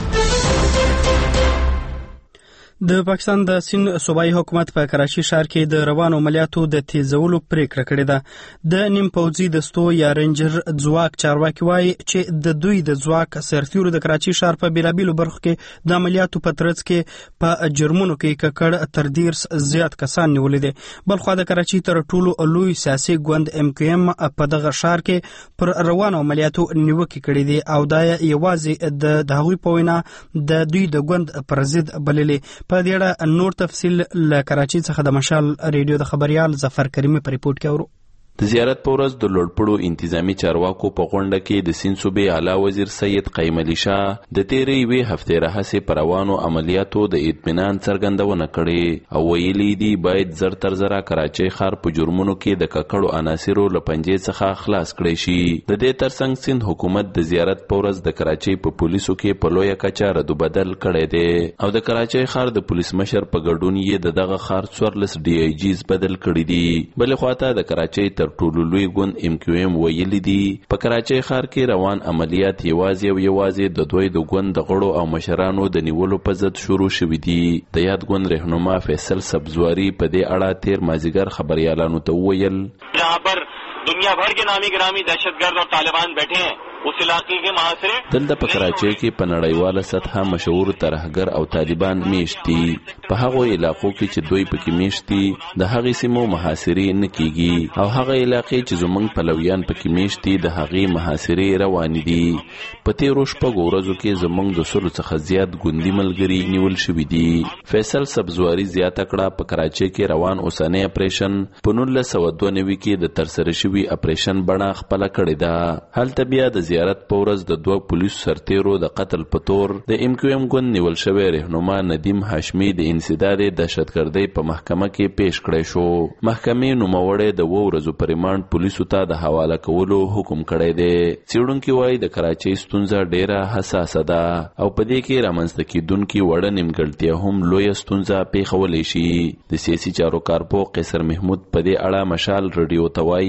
د پاکستان د سین صوبایي حکومت په کراچي ښار کې د روانو عملیاتو د تیزولو پریکړه کړې ده. د نیم پوځي دستو یا رینجر ځواک چارواکي وایي چې د دوی د ځواک سرتیرو د کراچي ښار په بیلابیلو برخو کې د عملیاتو په ترڅ کې په جرمونو کې ککړ تر 10 زیات کسان نیولې دي. بلخو د کراچي تر ټولو لوی سیاسي ګوند MQM په دغه ښار کې پر روانو عملیاتو نیوکې کړې دي او دا یوازې د هغوی په وینا د دوی د ګوند پر ضد بللې. په دې اړه نور تفصیل له کراچي څخه د مشال ریډیو د خبريال ظفر کریمي په ریپورت کې اورو. د زیارت په ورځ د لوړپوړو انتظامی چارواکو په غونډه کې د سین صوبې اعلی وزیر سید قیم علي شاه د تیرې یوې هفتې راهیسې په روانو عملیاتو د اطمینان څرګندونه کړې او ویلي دي باید زر تر زره کراچۍ ښار په جرمونو کې د ککړو عناصرو له پنجې څخه خلاص کړی شي. د دې ترڅنګ سند حکومت د زیارت په ورځ د کراچۍ په پولیسو کې په لویه کچه ردوبدل کړی دی او د کراچۍ ښار د پولیس مشر په ګډون یې دغه ښار 14 DIGs بدل کړي دي. بلې خواته د کراچۍ تر ټولو لوی ګوند MQM ویلي دي په کراچۍ ښار کې روان عملیات یوازې د دوی د ګوند د غړو او مشرانو د نیولو په ضد شروع شوي دي. د یاد ګوند رهنما فیصل سبزواری په دې اړه تیر مازیګر خبريالانو ته وویل جہاں پر دنیا بھر کے نامی گرامی دہشتگرد اور طالبان بیٹھے ہیں اس علاقے کے محاصرے دلته په کراچۍ کې په نړیواله سطحه مشهور ترهګر او طالبان میشت دي. په هغو علاقو کې چې دوی پکې میشت دي د هغې سیمو محاصرې نه کیږي او هغه علاقې چې زموږ پلویان پکې میشت دي د هغې محاصرې روانې دي. په تیرو شپږو ورځو کې زموږ د 100 څخه زیات ګوندي ملګري نیول شوي دي. فیصل سبزواری زیاته کړه په کراچۍ کې روان اوسنی اپریشن په 1992 کې د ترسره شوي اپریشن بڼه خپله کړې ده. هلته بیا د زیارت په ورځ د 2 پولیسو سرتیرو د قتل په تور د MQM ګوند نیول شوی رهنما ندیم هاشمي د انسداد دهشتګردۍ په محکمه کې پیش کړی شو. محکمې نوموړی د 2 ورځو په ریمانډ پولیسو ته د حواله کولو حکم کړی دی. څېړونکي وایي د کراچۍ ستونزه ډیره حساسه ده او په دې کې رامنځته کیدونکي وړه نیمګړتیا هم لویه ستونزه پیښولی شي. د سیاسي چارو کارپو قیصر محمود په دې اړه مشال ریډیو ته وایي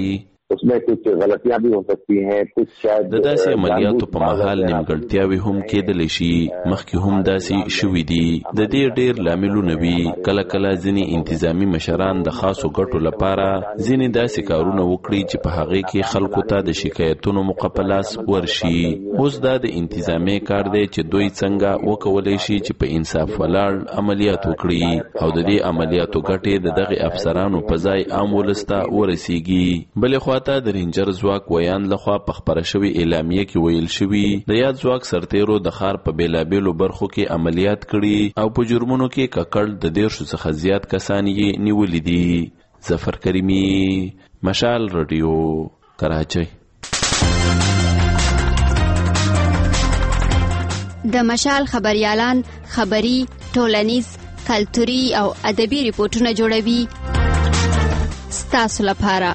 उसमें कुछ गलतियां भी हो सकती हैं, कुछ शायद د داسې عملیاتو په مهال نیمګړتیاوې هم کېدلی شي. مخکې هم داسې شوي دي. د دې ډېر لاملونه وي. کله کله ځینې انتظامی مشران د خاصو ګټو لپاره ځینې داسې کارونه وکړي چې په هغې کې خلکو ته د شکایتونو مقابلاس ورشي. اوس دا د انتظامی کار دی چې دوی څنګه وکولی شي چې په انصاف ولاړ عملیات وکړي او د دې عملیاتو ګټې د دغه افسرانو په ځای عام ولس ته ورسیږي. بلې خواته د رینجر ځواک ویان لخوا په خپره شوې اعلامیه کې ویل شوي د یاد ځواک سرتیرو د ښار په بېلابېلو برخو کې عملیات کړي او په جرمونو کې ککړ د 10 څخه زیات کسان یې نیولي دي. ظفر کریمي، مشال رادیو، کراچۍ. د مشال خبريالان خبري، ټولنیز، کلتوري او ادبي ریپورتونه جوړوي ستاسو لپاره.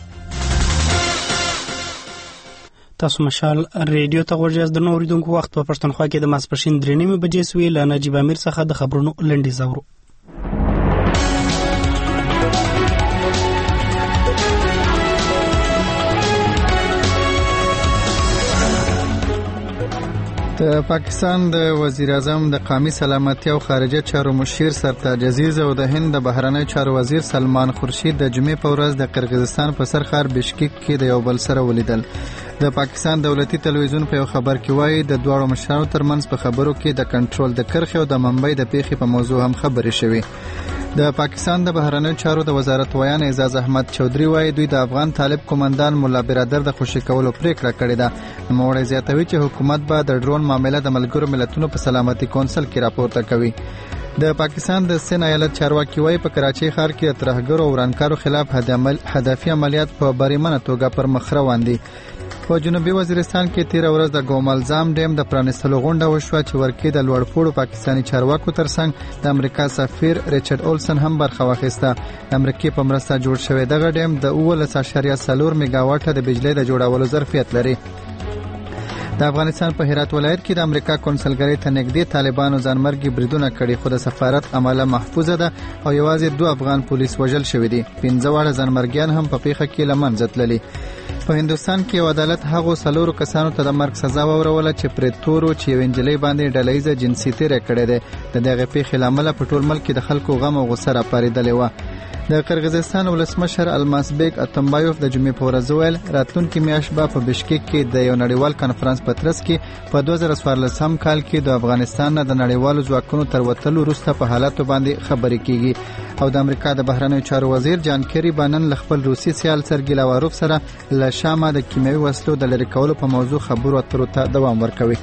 تاسو مشال ریډیو ته غوږ د نور اوریدونکو وخت په پښتونخوا کې د ماسپښین 3:30 بجې سوی له نجیب امیر څخه د خبرونو لنډیز اورو. د پاکستان د وزیر اعظم د قومي سلامتي او خارجه چارو مشیر سرتاج عزیز او د هند د بهرنی چارو وزیر سلمان خورشید د جمعې په ورځ د قرغیزستان په سرخار بشکیک کې د یو بل سره ولیدل. د پاکستان دولتي تلویزیون په یو خبر کې وایي د دواړو مشرانو ترمنځ په خبرو کې د کنټرول د کرښې او د منبع د پیښې په موضوع هم خبرې شوې. د پاکستان د بهرنی چارو د وزارت ویان اعزاز احمد چودري وایي دوی د افغان طالب قومندان مولا برادر د خوشي کولو پریکړه کړې ده. نوموړی زیاتوي چې حکومت به د ډرون معامله د ملګرو ملتونو په سلامتي کونسل کې راپورته کوي. د پاکستان د سن ایالت چارواکي وایي په کراچۍ ښار کې د ترهګرو او ورانکارو خلاف هدفي عملیات په بریمنه توګه پر مخ روان دي. په جنوبي وزیرستان کې 13 ورځ د ګوملزام ډیم د پرانیستلو غونډه وشوه چې ورکې د لوړپوړو پاکستاني چارواکو ترڅنګ د امریکا سفیر ریچارډ اولسن هم برخه واخیسته. د امریکا په مرسته جوړ شوی دغه ډیم د 19.4 میگاواټه د بجلی د جوړولو ظرفیت لري. د افغانستان په هرات ولایت کې د امریکا کونسلګرۍ ته نږدې طالبانو ځانمرګي بریدونه کړي خو د سفارت عمله محفوظه ده او یوازې 2 افغان پولیس وژل شوي دي. 15 واړه ځانمرګیان هم په پیښه کې له منځه تللي. په هندوستان کې یو عدالت هغو 4 کسانو ته د مرګ سزا ووروله چې پرې تورو چې یو انجلۍ باندې ډلهیزه جنسي تېری کړی دی. د دغه پیښې له امله په ټول ملک کې د خلکو غم او غوسه راپارېدلې وه. د قرغیزستان ولسمشر الماسبیک اتمبایوف د جمعې په ورځ ویل راتلونکي میاشت به په بشکیک کې د یو نړیوال کانفرنس په ترڅ کې په 2014 کال کې د افغانستان نه د نړیوالو ځواکونو تر وتلو وروسته په حالاتو باندې خبرې کیږي. او د امریکا د بهرنیو چارو وزیر جان کری بانن له خپل روسي سیال سرګی لاواروف سره له شامه د کیمیاوي وسلو د لرې کولو په موضوع خبرو اترو ته دوام ورکوي.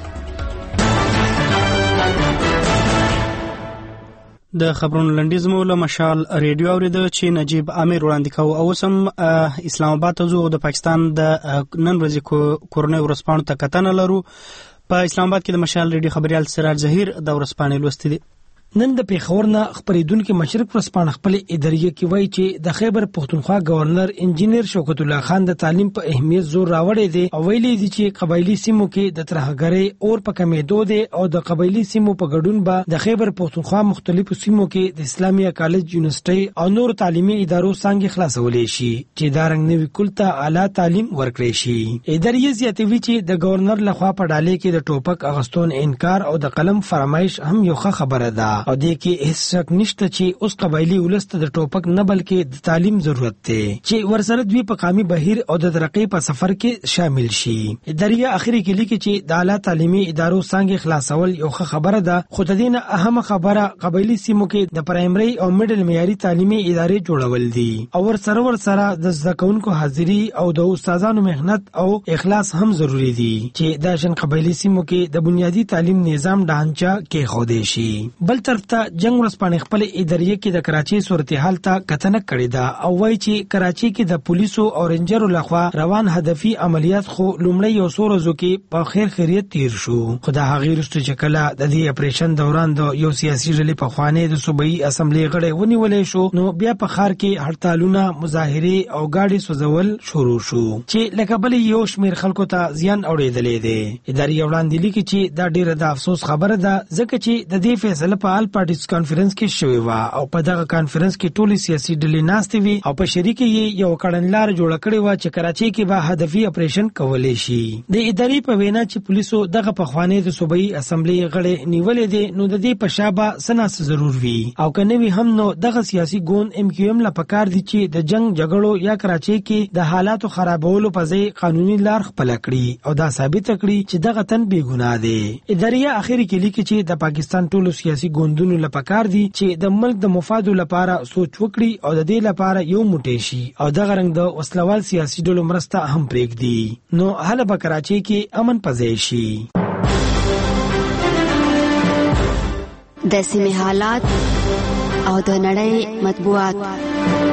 د خبرونو لنډیز مو له مشال ریډیو اوریده چې نجیب امیر وړاندې کوي. او سم اسلام آباد ته زو د پاکستان د نن ورځې کورنۍ ورسپانو ته کتنه لرو. په اسلام آباد کې د مشال ریډیو خبريال سراج ظهیر د ورسپانې لوستي دي. نن د پیښور نه خبرېدونکو مشرق ورسپانه خپل اداریه کې وایي چې د خیبر پختونخوا گورنر انجینیر شوکت الله خان د تعلیم په اهمیت زور راوړی دی او ویلي دي چې قبایلی سیمو کې د ترهګرۍ اور په کمیدو دی او د قبایلی سیمو په ګډون به د خیبر پختونخوا مختلفو سیمو کې د اسلامي کالج یونیورسيټي او نور تعلیمي ادارو څنګه خلاصولې شي چې دا رنګ نوي کلته اعلی تعلیم ورکړي شي. اداریه زیاتوي چې د گورنر لخوا په ډالۍ کې د ټوپک اغستون انکار او د قلم فرمایش هم یو ښه خبره ده او د کې هیڅ شک نشته چې اوس قبایلی ولست د ټوپک نه بلکې د تعلیم ضرورت دی چې ورسره دوی په قومي بهیر او د ترقی په سفر کې شامل شي. اداریه اخري کې لیکي چې د اعلی تعلیمي ادارو څنګه خلاصول یو ښه خبره ده خو د دې نه اهمه خبره قبایلی سیمو کې د پرایمري او میډل معیاري تعلیمي ادارې جوړول دي او ورسره د زده کوونکو حاضری او د استادانو مهنت او اخلاص هم ضروری دي چې د شن قبایلی سیمو کې د بنیادی تعلیم نظام ډانچا کې خوده شي. بل طرف ته جنگ ورسپانې خپل اداریه کې د کراچۍ صورتحال ته کتنه کړې ده او وایي چې کراچۍ کې د پولیسو او رینجرو لخوا روان هدفي عملیات خو لومړی یو څو ورځو کې په خیر خیریت تیر شو خو د هغې وروسته چې کله د دې اپریشن دوران د یو سیاسي ډلې په خوانې د صوبایي اسمبلی غړی ونیولې شو نو بیا په ښار کې هړتالونه مظاهرې او گاډي سوځول شروع شو چې لکه بل یو شمیر خلکو ته زیان اورېدلې دی. اداري وړاندې لیکي چې دا ډیره د افسوس خبره ده ځکه چې د دې فیصله په آل پارټیز کانفرنس کې شوی و او په دغه کانفرنس کې ټولي سیاسي ډلې ناستې وي او په شریک یې یو کړنلار جوړ کړی و چې کراچۍ کې به هدفي اپریشن کولای شي. د ادارې په وینا چې پولیسو دغه په خوانې د صوبایي اسمبلی غړي نیولې دي نو د دې په شابه سناس ضرور وي او کنه وی هم نو دغه سیاسي ګوند ام کیو ایم لا پکار دي چې د جنگ جګړو یا کراچۍ کې د حالاتو خرابولو په ځای قانوني لار خپل کړي او دا ثابت کړي چې دغه تن بے ګناه دی. ادارې اخیری کې لیکي چې د پاکستان ټولو سیاسي ګوندونو لپاره دي چې د ملک د مفادو لپاره سوچ وکړي او د دې لپاره یو موټی شي او دغه رنګ د وسلوال سیاسي ډلو مرسته هم پرېږدي نو هله به کراچۍ کې امن پځای شي. د سیمې حالات او د نړۍ مطبوعات.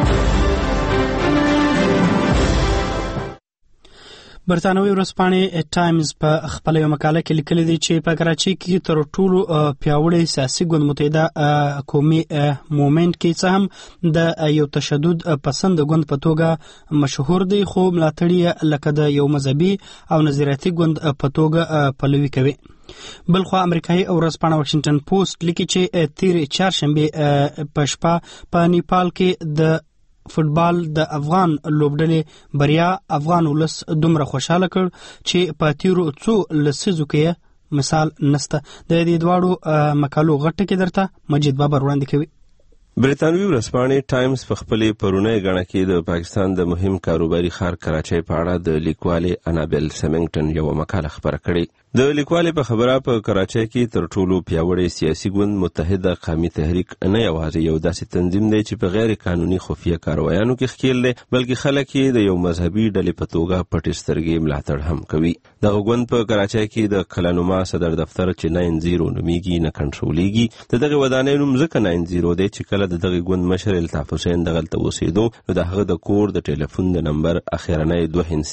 برتانوي ورځپاڼې ټایمز په خپل یو مقاله کې لیکلي دي چې په کراچۍ کې تر ټولو پیاوړی سیاسي ګوند متحده قومي مومنټ کې څه هم د یو تشدد پسند ګوند په توګه مشهور دی خو ملاتړي لکه د یو مذهبي او نظریاتي ګوند په توګه پلوي کوي. بلخو امریکایي ورځپاڼه واشنگټن پوسټ لیکي چې تیر چهارشنبه په شپه په نیپال کې د فوټبال د افغان لوبډلې بریا افغان ولس دومره خوشاله کړ چې په تیرو څو لسیزو کې مثال نسته. د دې دواړو مقالو غټه کې درته مجید بابر وړاندې کوي. برتانوي ورځپاڼې ټایمز په خپلې پرونۍ غاڼه کې د پاکستان د مهم کاروباري ښار کراچۍ په اړه د لیکوالې انابل سیمنګټن یو مقاله خپره کړې. د لیکوالې په خبره په کراچۍ کې تر ټولو پیاوړی سیاسي ګوند متحده قومي تحریک نه یوازې یو داسې تنظیم دی چې په غیر قانوني خفیه کاروایانو کې ښکیل دی بلکې خلک یې د یو مذهبي ډلې په توګه پټې سترګې ملاتړ هم کوي. دغه ګوند په کراچۍ کې د قلعهنما صدر دفتر چې 90 نومیږي نه کنټرولېږي. د دغه ودانۍ نوم ځکه 90 دی چې کله د دغه ګوند مشر الطاف حسین دغلته اوسېدو نو د هغه د کور د ټلیفون د نمبر اخرنۍ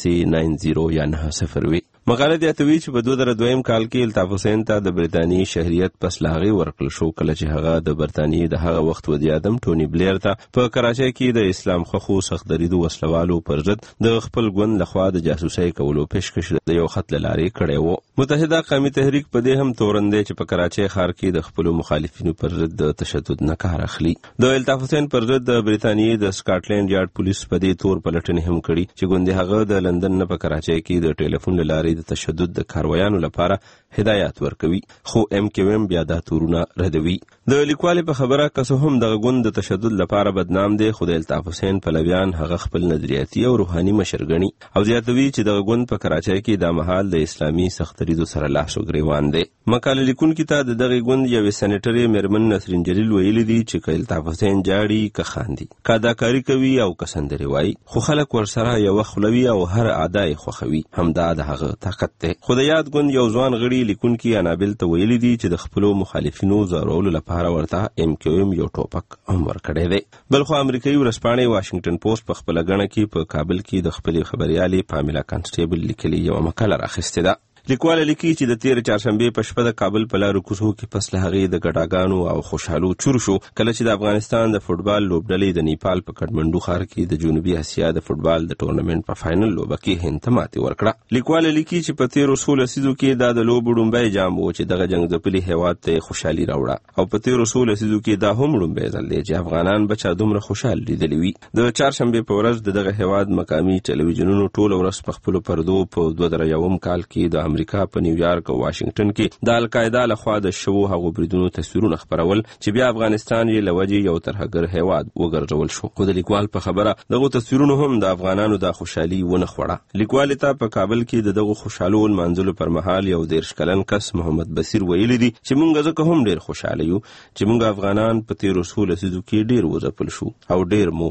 290 یا 90 وي. مقاله زیاتوي چې په 2002 کال کې الطاف حسین ته د برتانیې شهریت پس له هغې ورکړل شو کله چې هغه د برتانیې د هغه وخت وزیر اعظم ټوني بلیر ته په کراچۍ کې د اسلام خوښو سخت دریدو وسلوالو پر ضد د خپل ګوند لخوا د جاسوسۍ کولو پیشکش د یو خط له لارې کړی و. متحده قومي تحریک په دې هم تورن دی چې په کراچۍ ښار کې د خپلو مخالفینو پر ضد د تشدد نه کار اخلي. د الطاف حسین پر ضد د برتانیې د سکاټلینډ یارډ پولیس په دې تور پلټنې هم کړي چې ګوندې هغه د لندن نه په کراچۍ کې د ټلیفون له لارې د تشدد د کاروایانو لپاره هدایات ورکوي خو ام کیو ایم بیا دا تورونه ردوي. د لیکوالې په خبره که څه هم دغه ګوند د تشدد لپاره بدنام دی خو د الطاف حسین پلویان هغه خپل نظریاتي او روحاني مشر ګڼي او زیاتوي چې دغه ګوند په کراچۍ کې د مهال د اسلامي سخت دریدو سره لاس و ګریوان دی. مقاله لیکونکي ته د دغه ګوند یوې سېنیټرې میرمن نسرین جلیل ویلي دي چې که الطاف حسین جاړي که خاندي که اداکاري کوي او که سندرې وایي خو خلک ورسره یوه خولوي او هر ادا یې خوښوي. همدا د هغه طاقت دی. خو د یاد ګوند یو ځوان غړي لیکونکي انابل ته ویلي دي چې د خپلو مخالفینو ځورولو لپاره ورته ام کیو ایم یو ټوپک هم ورکړی دی. بلخو امریکایي ورځپاڼې واشنګټن پوسټ په خپله غاڼه کې په کابل کې د خپلې خبریالې پامیلا کانسټیبل لیکلي یوه مقاله راخیستې ده. لیکواله لیکي چې د تیر چهارشنبې په شپه د کابل په لارو کوڅو کې پس له هغې د ګډاګانو او خوشحالو چور شو کله چې د افغانستان د فوټبال لوبډلې د نیپال په کټمنډو ښار کې د جنوبي اسیا د فوټبال د ټورنمنټ په فاینل لوبه کې هند ته ماتې ورکړه. لیکواله لیکي چې په تیرو 16 لسیزو کې دا د لوبو ډومبی جام و چې دغه جنګ ځپلي هېواد ته خوشحالي راوړه او په تیرو 16 لسیزو کې دا هم ډومبی ځل دی چې افغانان به چا دومره خوشحال لیدلی وي. د چهارشنبې په ورځ د دغه هېواد مقامي ټلویزیونونو ټوله ورځ په خپلو پردو په 2001 کال کې د امریکا په نیویارک او واشنگټن کې د القاعده لخوا د شوو هغو بریدونو تصویرونه خپرول چې بیا افغانستان یې له وجې یو ترهګر هېواد وګرځول شو. خو د لیکوال په خبره دغو تصویرونو هم د افغانانو د خوشحالي ونه خوړه. لیکوالې ته په کابل کې د دغو خوشحالو لمانځلو پر مهال یو 13 کلن کس محمد بصیر ویلي دي چې موږ ځکه هم ډېر خوشحاله یو چې موږ افغانان په تیرو 16 لسیزو کې ډېر وځپل شو او ډېر مو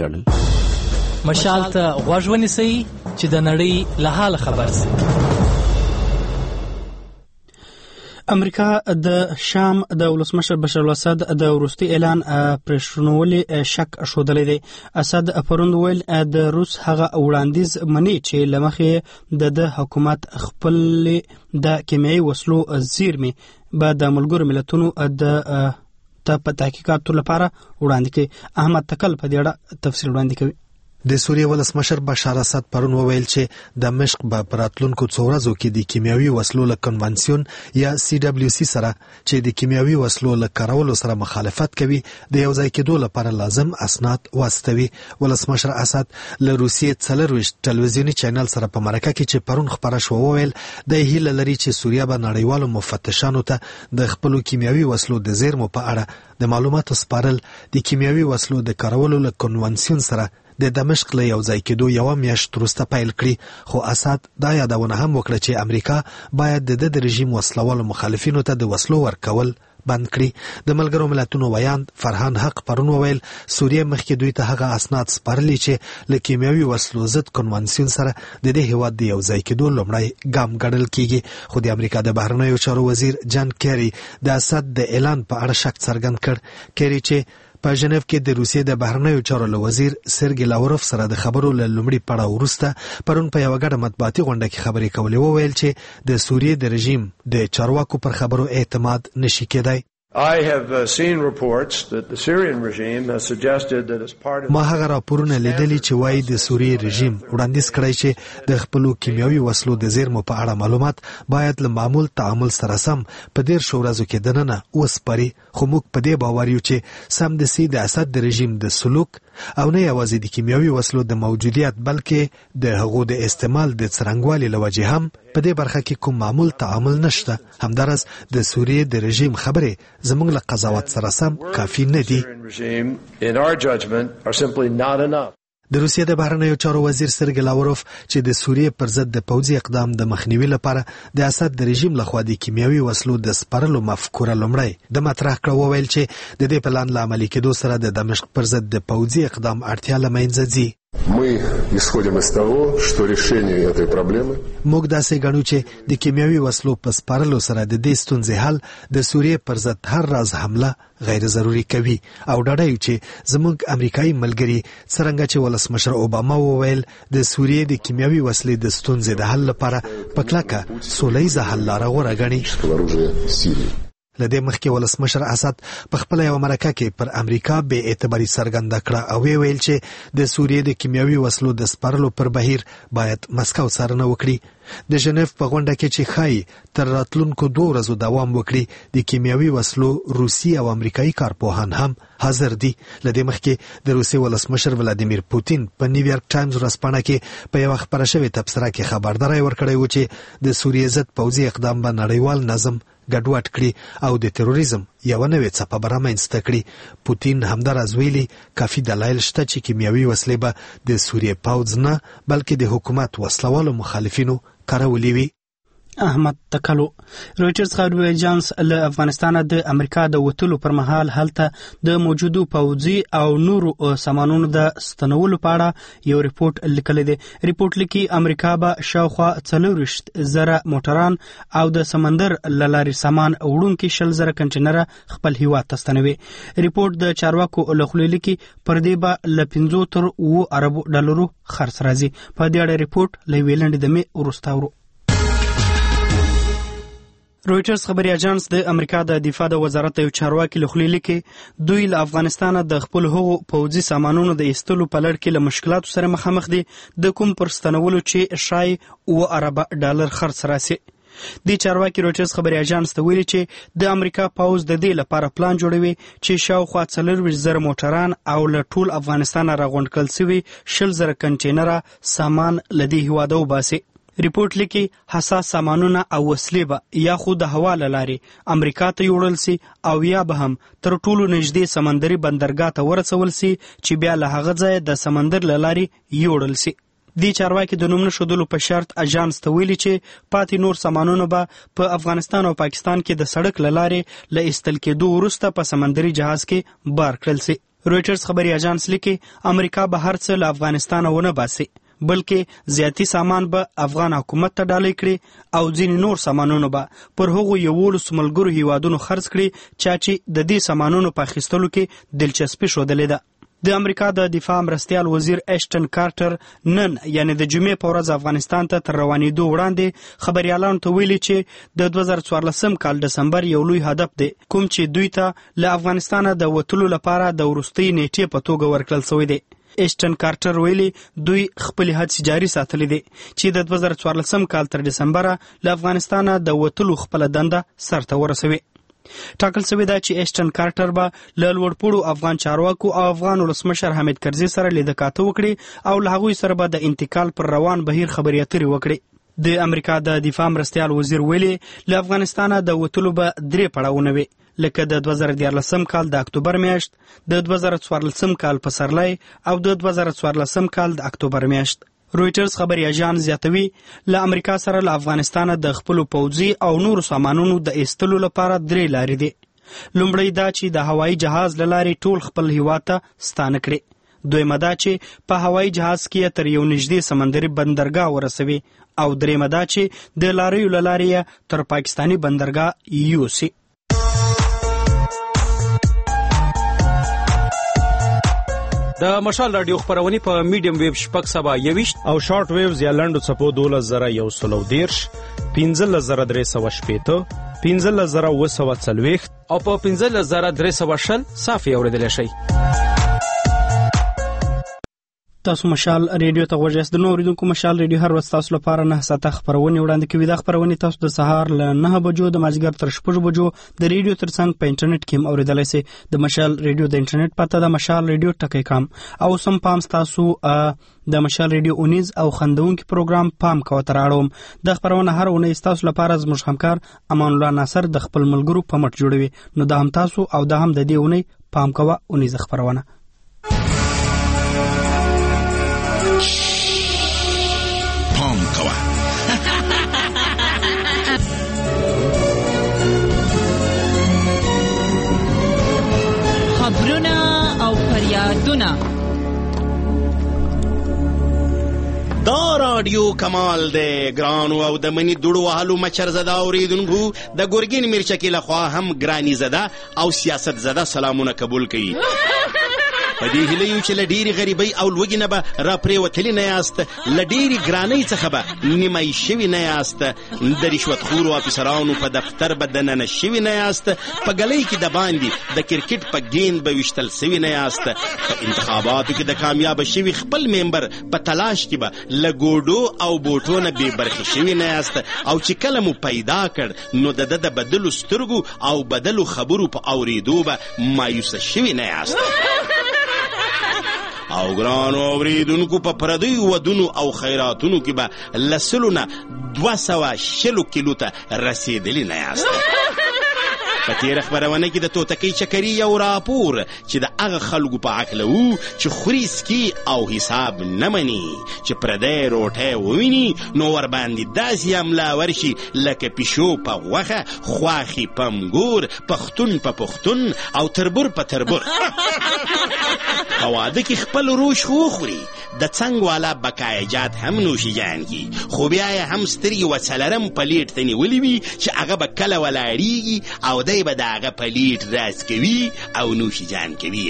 وچړل. مشال ته غوږ ونیسئ چې د نړۍ له حاله خبر شئ. امریکا د شام د ولسمشر بشار الاسد د وروستي اعلان پرېښودلو شک ښودلی دی. اسد پرون ویل د روس هغه وړاندیز مني چې له مخې د حکومت خپل د کیمیاوي وسلو زیرمې به د ملګرو ملتونو د تحقیقاتو لپاره وړاندې کوي. احمد تکل په دې اړه تفصیل وړاندې کوي. د سوریه ولسمشر بشار اسد پرون وویل چې دمشق به په راتلونکو څو ورځو کې د کیمیاوي وسلو له کنونسیون یا CWC سره چې د کیمیاوي وسلو له کارولو سره مخالفت کوي د یو ځای کېدو لپاره لازم اسناد واستوي. ولسمشر اسد له روسیې 24 ټلویزیوني چینل سره په مرکه کې چې پرون خبره شو وویل د هیله لري چې سوریه به نړیوالو مفتشانو ته د خپل کیمیاوي وسلو د زیرمو په اړه د معلوماتو سپارل د کیمیاوي وسلو د کارولو له کنونسیون سره د دمشق له یو ځای کېدو یو میاشت وروسته پیل کړي. خو اسد دا یادونه هم وکړه چې امریکا باید د رژیم وسلوالو مخالفینو ته د وسلو ورکول بند کړي. د ملګرو ملتونو ویاند فرهان حق پرون وویل سوریه مخکې دوی ته هغه اسناد سپارلي چې له کیمیاوي وسلو ضد کنونسیون سره د دې هیواد د یو ځای کېدو لومړی ګام ګڼل کیږي. خو د امریکا د بهرنیو چارو وزیر جان کیری د اسد د اعلان په اړه شک څرګند کړ. کیری چې په ژنیو کې د روسیې د بهرنیو چارو له وزیر سرګی لاوروف سره د خبرو له لومړي پړاو وروسته پرون په یو غټه مطبوعاتي غونډه کې خبرې کولې وویل چې د سوریې د رژیم د چارواکو پر خبرو اعتماد نشي کېدای. I have seen reports that the Syrian regime has suggested that as part of ما هغه راپورونه لیدلي چې وایي د سوریې رژیم وړاندیز کړی چې د خپل کیمیاوي وسلو د زیرمو په اړه معلومات باید له معمول تعامل سره سم په 10 ورځو کې دننه وسپاري. خو موږ په دې باور یو چې سم د سي د اسد د رژیم د سلوک او نه یوازې د کیمیاوي وسلو د موجودیت بلکې د هغو د استعمال د څرنګوالي له وجې هم په دې برخه کې کوم معمول تعامل نشته. همدارس د سوریې د رژیم خبره زموږ له قضاوت سره سم کافي نه دي. د روسیې د بهرنیو چارو وزیر سرګی لاوروف چې د سوریې پر ضد د پوځي اقدام د مخنیوي لپاره د اسد د رژیم لخوا د کیمیاوي وسلو د سپارلو مفکوره لومړی د مطرح کړه وویل چې د دې پلان له عملي کېدو سره د دمشق پر ضد د پوځي اقدام اړتیا له منځه ځي. Мы исходим из того, что решение этой проблемы موږ داسې ګڼو چې د کیمیاوي وسلو په سپارلو سره د دې ستونزې حل د سوریې پر ضد هر راز حمله غیر ضروري کوي او ډاډه یو چې زموږ امریکایي ملګري څرنګه چې ولسمشر اوباما وویل د سوریې د کیمیاوي وسلې د ستونزې د حل لپاره په کلکه سولیزه حل لاره غوره ګڼي. لدې مخکې ولسمشر اسد په خپل یو مرکه کې پر امریکا به اعتباري څرګنده کړه او ویل چې د سوریې د کیمیاوي وسلو د سپارلو پر بهیر باید مسکو څارنه وکړي. د ژنیو په غونډه کې چې خای تر راتلونکو 2 ورځو دوام وکړي د کیمیاوي وسلو روسي او امریکایي کارپوهان هم حاضر دي. لدې مخکې د روسي ولسمشر ولادیمیر پوتین په نیویارک ټایمز ورځپاڼه کې په یو خبره شوې تبصره کې خبرداري ورکړې و چې د سوریې ضد پوځي اقدام به نړیوال نظم ګډوډ کړي او د تروریزم یو نوې څپه برامنځته کړي. پوتین همداراز ویلي کافي دلایل شته چې کیمیاوي وسلې به د سوریې پوځ نه بلکې د حکومت وسلوالو مخالفینو کارولې وي. احمد تکلو رويټرز خبري اژانس له افغانستان د امریکا د وټلو پر مهال هلته د موجودو پوځي او نورو سامانونو د ستنولو په اړه یو ریپورت لیکلی دی. ریپورت لیکي امریکا به شاوخوا 40,000 موټران او د سمندر لاري سامان وړونکي 10,000 کنټینر خپل هیواد ته ستنوي. ریپورت د چارواکو لخوا لیکي پر دې به ل 15 تر 10 ارب ډالرو خرڅ راځي. په دې اړه ریپورت له ویلند د می ورستاورو. رويټرز خبري اژانس د امریکا د دفاع د وزارت یو چارواکي لخوا لیکي دوی له افغانستان د خپل هغو پوځي سامانونو د ایستلو په لړ کې له مشکلاتو سره مخامخ دي د کوم پر ستنولو چې شای او ارب ډالر خرڅ راسي. د چارواکي رويټرز خبري اژانس ته ویلي چې د امریکا پوځ د دې لپاره پلان جوړوي چې شاوخوا 40,000 موټران او له ټول افغانستان راغونډ کړل شوي 10,000 کنټینر سامان لدی هوادو باسي. ریپورت لیکي حساس سامانونه او وسلې به یا خو د هوا له لارې امریکا ته یوړل سي او یا به هم تر ټولو نږدې سمندري بندرګاه ته ورسول سي چې بیا له هغه ځای د سمندر له لارې یوړل سي. دی چارواکي د نوم نشودلو په شرط اژانس ته ویلي چې پاتې نور سامانونه به په افغانستان او پاکستان کې د سړک له لارې له ایستل کېدو وروسته په سمندري جهاز کې بار کړل سي. رويټرز خبري اژانس لیکي امریکا به هر څه له افغانستان ونه باسي بلکې زیاتی سامان به افغان حکومت ته ډالۍ کړي او ځینې نور سامانونه به پر هغو 11 ملګرو هیوادونو خرڅ کړي چې د دې سامانونو په اخیستلو کې دلچسپي ښودلې ده. د امریکا د دفاع مرستیال وزیر اشټن کارټر نن یعنی د جمعې په ورځ افغانستان ته تر روانېدو وړاندې خبريالانو ته ویلي چې د 2014 کال دسمبر یو لوی هدف دی کوم چې دوی ته له افغانستان د وټلو لپاره د ورستۍ نیټې په توګه ورکړل شوی دی. ایسټن کارټر ویلي دوی خپلې هڅې جاري ساتلې دي چې د 2014 کال تر ډسمبره له افغانستانه د وتلو خپله دنده سرته ورسوي. ټاکل شوې ده چې ایسټن کارټر به له لوړپوړو افغان چارواکو او افغان ولسمشر حامد کرزي سره لیده کاته وکړي او له هغوی سره به د انتقال پر روان بهیر خبرې اترې وکړي. د امریکا د دفاع مرستیال وزیر ویلي له افغانستانه د وتلو به 3 پړاوونه وي، لکه د 2014 کال د اکتوبر میاشت، د 2014 کال پسرلی او د 2014 کال د اکتوبر میاشت. رویټرز خبري اژانس زیاتوي له امریکا سره له افغانستانه د خپلو پوځي او نورو سامانونو د ایستلو لپاره 3 لارې دي. لومړی دا چې د هوایي جهاز له لارې ټول خپل هیواد ته ستانه کړي. دویمه دا چې په هوایي جهاز کې تر یو نږدې سمندري بندرګاه ورسوي او دریمه دا چې د لاریو له لارې تر پاکستاني بندرګاه یوسي. د مشال رادیو خبرونه په میډیم ویو 621 او شارټ ویوز یا لنډو څپو 12130 15380 15940 او په 15320 صافي اوریدل شي. تاسو مشال ریډیو ته غوږ یاست. د نور اوریدونکو مشال ریډیو هر ورځ تاسو لپاره 9 ساعته خبرونه وړاندې کوي. دا خبرونه تاسو د سهار له 9 بجو د مازیګر تر 6 بجو د ریډیو ترڅنګ په انټرنیټ کې اوریدلای شئ. د مشال ریډیو د انټرنیټ پته د مشال ریډیو ټکی کام او سم پام تاسو د مشال ریډیو اونیز او خندونکي پروګرام پام کوه تر اړوم. د خبرونه هر اونۍ تاسو لپاره زموږ همکار امان الله ناصر د خپل ملګرو په مټ جوړوي. نو دا هم تاسو او دا هم د دې اونۍ پام کوه اونیز خبرونه. خبرونه او فریادونه. دا رادیو کمال دی ګرانو او د منی دوړو وهلو مچر زده اوریدونکو د ګورګین میرچکې لخوا هم ګرانی زده او سیاست زده سلامونه قبول کړي. په دې هیله یو چې له ډېرې غریبۍ او لوږې نه به را پرېوتلي نه یاست، له ډېرې ګرانۍ څخه به نیمایي شوي نه یاست، د رشوتخورو افیسرانو په دفتر به دننه شوي نه یاست، په ګلۍ کې د باندې د کرکټ په ګیند به ویشتل سوي نه یاست، په انتخاباتو کې د کامیابه شوي خپل ممبر په تلاش کې به له ګوډو او بوټو نه بې برخې شوي نه یاست، او چې کله مو پیدا کړ نو د ده د بدلو سترګو او بدلو خبرو په اورېدو به مایوسه شوي نه یاست. او ګرانو اوریدونکو په پردیو ودونو او خیراتونو کې به لسلو نه 260 کیلو ته رسیدلی نه یاست. په تېره خبرونه کې د توتکۍ چکري یو راپور چې د هغه خلکو په عقله وو چې خوري سکي او حساب نه مني، چې پردی روټۍ وویني نو ورباندې داسې حمله ورشي لکه پیشو په غوښه، خواښې په انګور، پښتون په پښتون او تربور په تربور. په واده کې خپل روش وخوري، د څنګ والا بقایجات هم نوشیجان کی، خو بیا یې هم سترګې وڅلرم پلیټ ته نیولي وي چې هغه به کله ولاړیږي او دی به د هغه پلیټ راز کوي او نوشیجان کوي.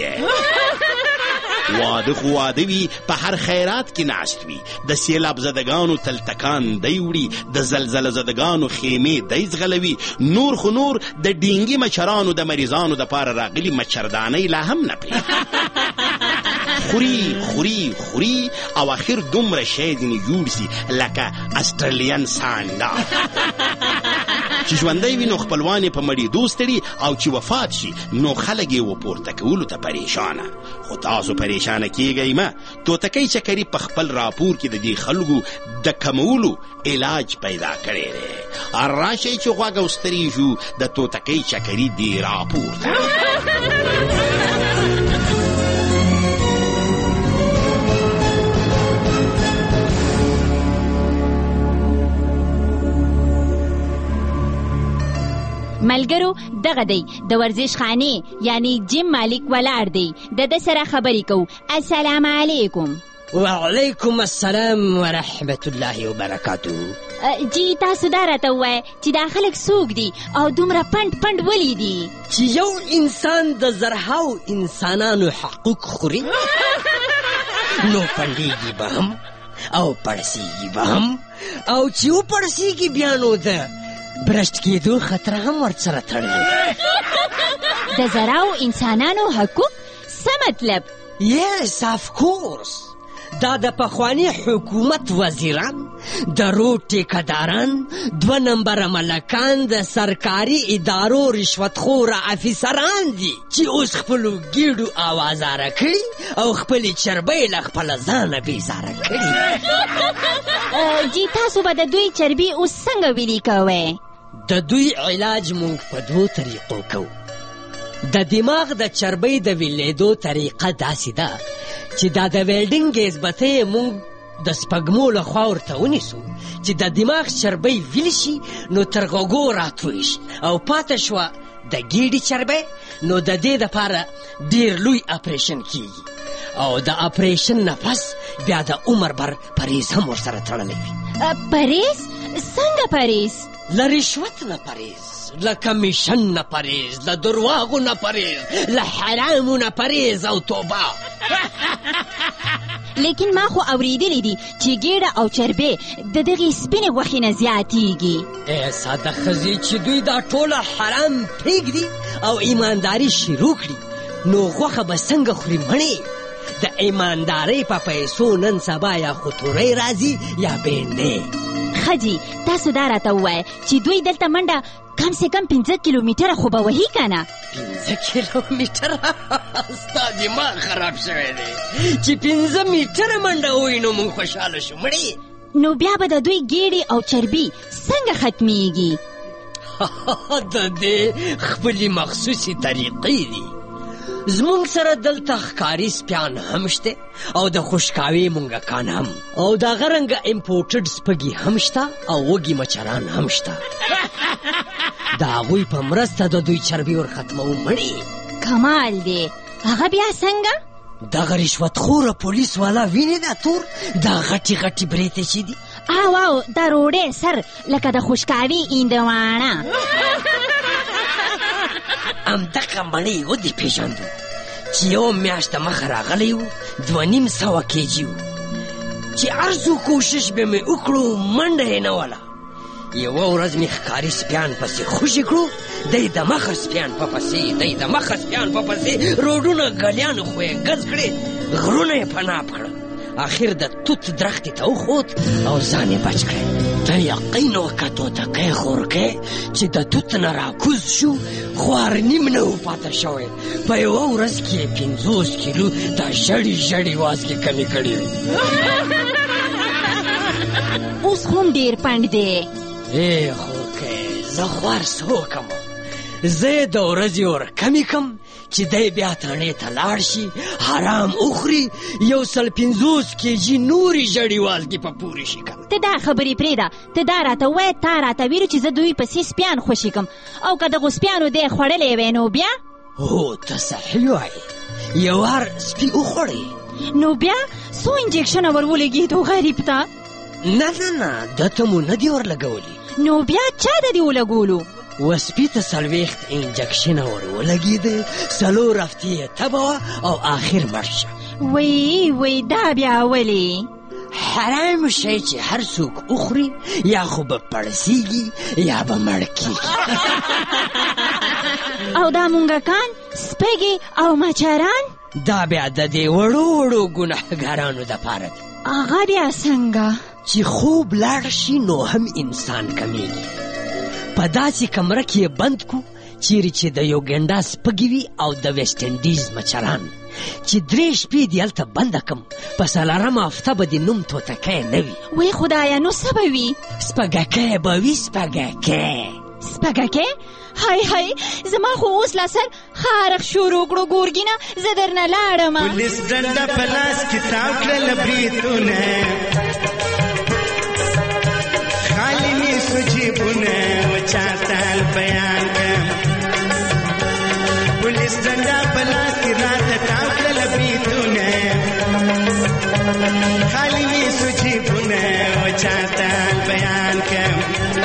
واده خو واده وي، په هر خیرات کې ناست وي، د سیلاب زدگانو تلتکان دی وړي، د زلزله زدگانو خیمې دی ځغلوي، نور خو نور د ډینګي مچرانو د مریضانو د پاره راغلي مچردانۍ لا هم نه پرې خوري خوري خوري او اخر دومره شی ځینې جوړ سي لکه استرالین سانډا چې ژوندی وي نو خپلوان یې په مړېدو ستړي او چې وفات شي نو خلک یې وپورته کولو ته پریشانه. خو تاسو پریشانه کیږئ مه، توتکۍ چکري په خپل راپور کې د دې خلکو د کمولو علاج پیدا کړی دی. راشئ چې غوږ اوستري شو د توتکۍ چکري دې راپور ته. ملګرو دغه دی د ورزش خانې یعنی جیم مالک ولاړ دی، د سره خبرې کوو. السلام علیکم. وعلیکم السلام ورحمت الله وبرکاته. جی تاسو دا راته ووایه چې دا خلک څوک دي او دومره پنډ پنډ ولې دي؟ چې یو انسان د زرهاو انسانانو حقوق خوري نو پنډېږي به هم او پړسېږي به هم، او چې وپړسېږي بیا نو ده برشت کېدو خطر هم ورسره تړلی. د زراو انسانانو حقوق څه مطلب؟ یس اف کورس. دا د پخوانی حکومت وزیران، د روډ ټیکداران، 2 نمبر ملکان، د سرکاري ادارو رشوتخوره افیسران دي چې اوس خپلو ګیډو اوازاره کړي او خپلې چربۍ له خپله ځانه بیزاره کړي. جی تاسو به د دوی چربي اوس څنګه ویلي کوئ؟ د دوی علاج مونږ په 2 طریقو کوو. د دماغ د چربۍ د ویلېدو طریقه داسې ده چې دا د ویلډینګ ګیز بتۍ مونږ د سپږمو له خوا ورته ونیسو چې د دماغ چربۍ ویل شي نو تر غوږو راتوی شي او پاته شوه د ګیډې چربۍ، نو د دې دپاره ډېر لوی اپریشن کیږي او د اپریشن نه پس بیا د عمر بر پریز هم ورسره تړلی وي. پریز؟ څنګه پریز؟ له رشوت نه پریز، له کمیشن نه پریز، له درواغو نه پریز، له حرامو نه پریز او توبه. لیکن ما خو اوریدلی دي چې ګیډه او چربې د دغې سپینې غوښې نه زیاتیږي. ساده ښځې چې دوی دا ټوله حرام پرېږدي او ایمانداري شروع کړي نو غوښه به څنګه خوري مړې؟ د ایماندارۍ په پیسو نن سبا یا خطورۍ راځي یا بینډۍ. خجی تاسو دا راته ووایه چې دوی دلته منډه کم سے کم 5 کیلومتره خو به وهي که نه؟ 5 کیلومتره؟ ستا دماغ خراب شوی دی چې 5 میټره منډه ووایي نو موږ خوشحاله شو مړې. نو بیا به د دوی ګیډې او چربي څنګه ختمیږي؟ د دې خپلې مخصوصې طریقې دي. زمونږ سره دلته ښکاري سپیان هم شته او د خوشکاوي مونږکان هم او د هغه رنګه امپورټډ سپږي هم شته او وږي مچران هم شته. د هغوی په مرسته د دوی چربي ور ختموو مړې. کمال دی. هغه بیا څنګه؟ دغه رشوتخوره پولیس والا وینې دا تور دا غټي غټي برېتې چې دي او د روډې سر لکه د خوشکاوي ایندواڼه همدغه مړی ودې پېژندو چې 1 میاشته مخه راغلی و 2.5 کیجي و چې هر څو کوشش به مې وکړو منډه یې نه وله. یوه ورځ مې ښکاري سپیان پسې خوشي کړو، دی د مخه سپیان په پسې روډونه ګلیانو خو یې ګز کړې، غرونه یې پناه کړه. آخر د توت درختې ته وخوت او ځان یې بچ کړی. د یقین وکړه توتکی خورکی چې د توت نه راکوز شو خوار نیم نه و پاته شوی. په یوه ورځ کې یې 50 کیلو دا ژړې وازګې کمې کړې وي. اوس هم ډېر پنډ دی. خورکی زه خوار څه وکړم؟ زه د ورځې ور کمې کم چې دی بیا تڼې ته لاړ شي، حرام وخوري، 150 کیجي نورې ژړې والګې په پورې شي کم. ته دا خبرې پرېږده، ته دا راته ووایه تا راته ویلو چې زه دوی پسې سپیان خوشي کم او که دغو سپیانو دی خوړلی وی نو بیا؟ هو ته صحیح وایې، یو وار سپي وخوړی نو بیا څو انجکشنه ور ولګېدو غریب ته؟ نه ده ته مو نه دي ورلګولي. نو بیا چا د دې ولګولو؟ وسپي ته 40 انجکشنه ور ولګېده، 4 هفتې یې تبه وه او آخر مړ شه. وی دا بیا ولې؟ حرام شی چې هر څوک وخوري یا خو به پړسیږي یا به مړ کېږي. او دا مونږکان سپږې او مچران دا بیا د دې وړو ګناهګارانو دپاره دي. هغه بیا څنګه؟ چې خوب لاړ شي نو هم انسان کمیږي. په داسې کمره کې یې بند کو چیرې چې د یوګنډا سپږې وي او د ویسټ انډیز مچران چې 3 شپې دې هلته بنده کم، په 4مه هفته به دې نوم توتکی نه وي. وی خدایه نو څه به وي؟ سپږکی به وي. سپږکی؟ های زما خو اوس لا سر خارخ شروع کړو ګورګینه، زه درنه لاړم. پولیس ډنډه په لاس کې تاو کړل بریتونه، خالی مې سجیبونه وچاتل بیان کم. پولیس ډنډه په لاس کې راته تاو کړل بریتونه، خالی مې سجیبونه وچاتل بیان کم.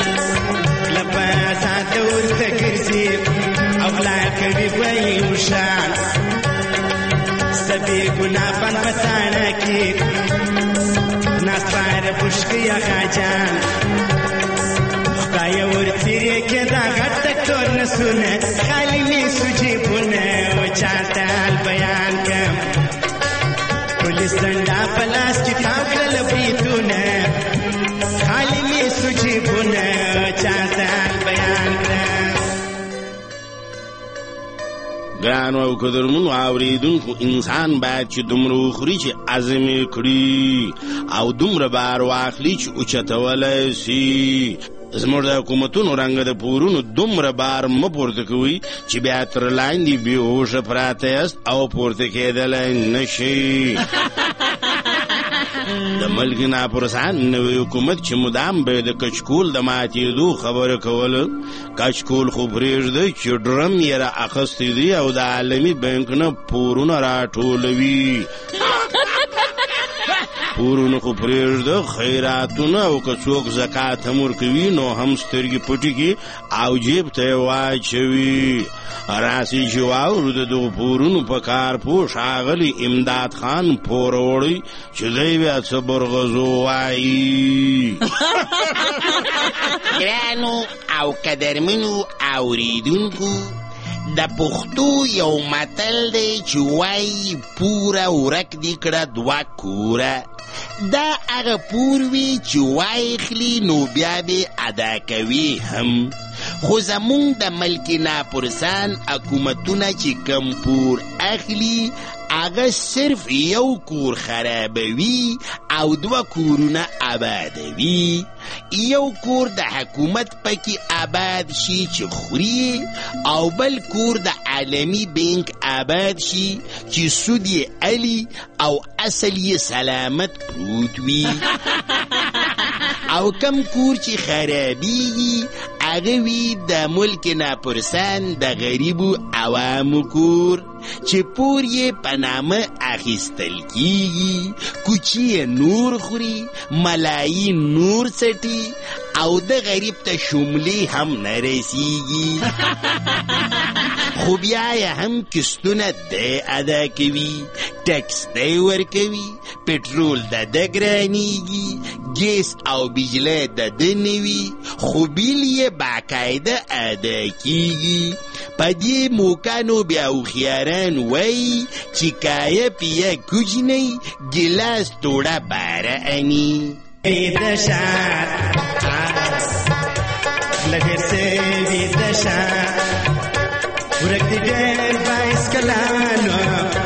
ورته ګرځي او لا کوي وایي وشان سبي ګناه پن پتاړه کې ناستار پښکیا خاجان خدای ورته کې دا غټ کور نسونه خالي می سجيبونه او چاته بیان کم. زنده پلاس کې تاو کړل بریتونه خالي مې سوچې بونه چاته بیان کړه. ګرانو او قدرمنو اوریدونکو، انسان باید چې دومره وخوري چې عزم یې کړي او دومره بار واخلي چې اوچتولی سي. زموږ د حکومتونو رنګه د پورونو دومره بار مه پورته کوئ چې بیا تر لاندې بېهوشه پراته یاست او پورته کېدلی نه شئ. د ملک ناپرسان نوی حکومت چې مدام به د کچکول د ماتېدو خبره کوله، کچکول خو پرېږده چې ډرم یې را اخیستی دی او د عالمي بانک نه پورونه راټولوي. پورونه خو پرېږده، خیراتونه او که څوک زکات هم ورکوي نو هم سترګې پټې کړي او جیب ته یې واچوي. راسئ چې واورو د دغو پورونو په کار پوه ښاغلي امداد خان پور وړی چې دی بیا څه برغزو وایي. ګرانو او قدرمنو اوریدونکو، د پښتو یو متل دی چې وایي پوره ورک دي کړه دوه کوره. دا هغه پور وي چې واخلي نو بیا به ادا کوي هم. خو زمونږ د ملک ناپرسان حکومتونه چې کم پور اخلي هغه صرف یو کور خرابوي او دوه کورونه آبادوي. یو کور د حکومت پکې آباد شي چې خوري او بل کور د عالمي بانک آباد شي چې سود یې علی او اصل یې سلامت پروت وي. او کم کور چې خرابیږي هغه وي د ملک ناپرسان د غریبو عوامو کور چې پور یې په نامه اخیستل کیږي، کوچی نور خوري، ملايين نور څټي او د غریب ته شملې هم نه رسیږي. خو بیا یې هم قسطونه دی ادا کوي، ټکس دی ورکوي، پټرول د ده ګرانیږي، ګیس او بجلی د ده نه وي، خو بیل یې باقاعده ادا کیږي. په دې موقع نو بیا هوښیاران وایي چې کایه پیه کوج نه ګیلاس توړه باره اني. د شار لګر سوي د شار ورک دي ډېر بایسکلانو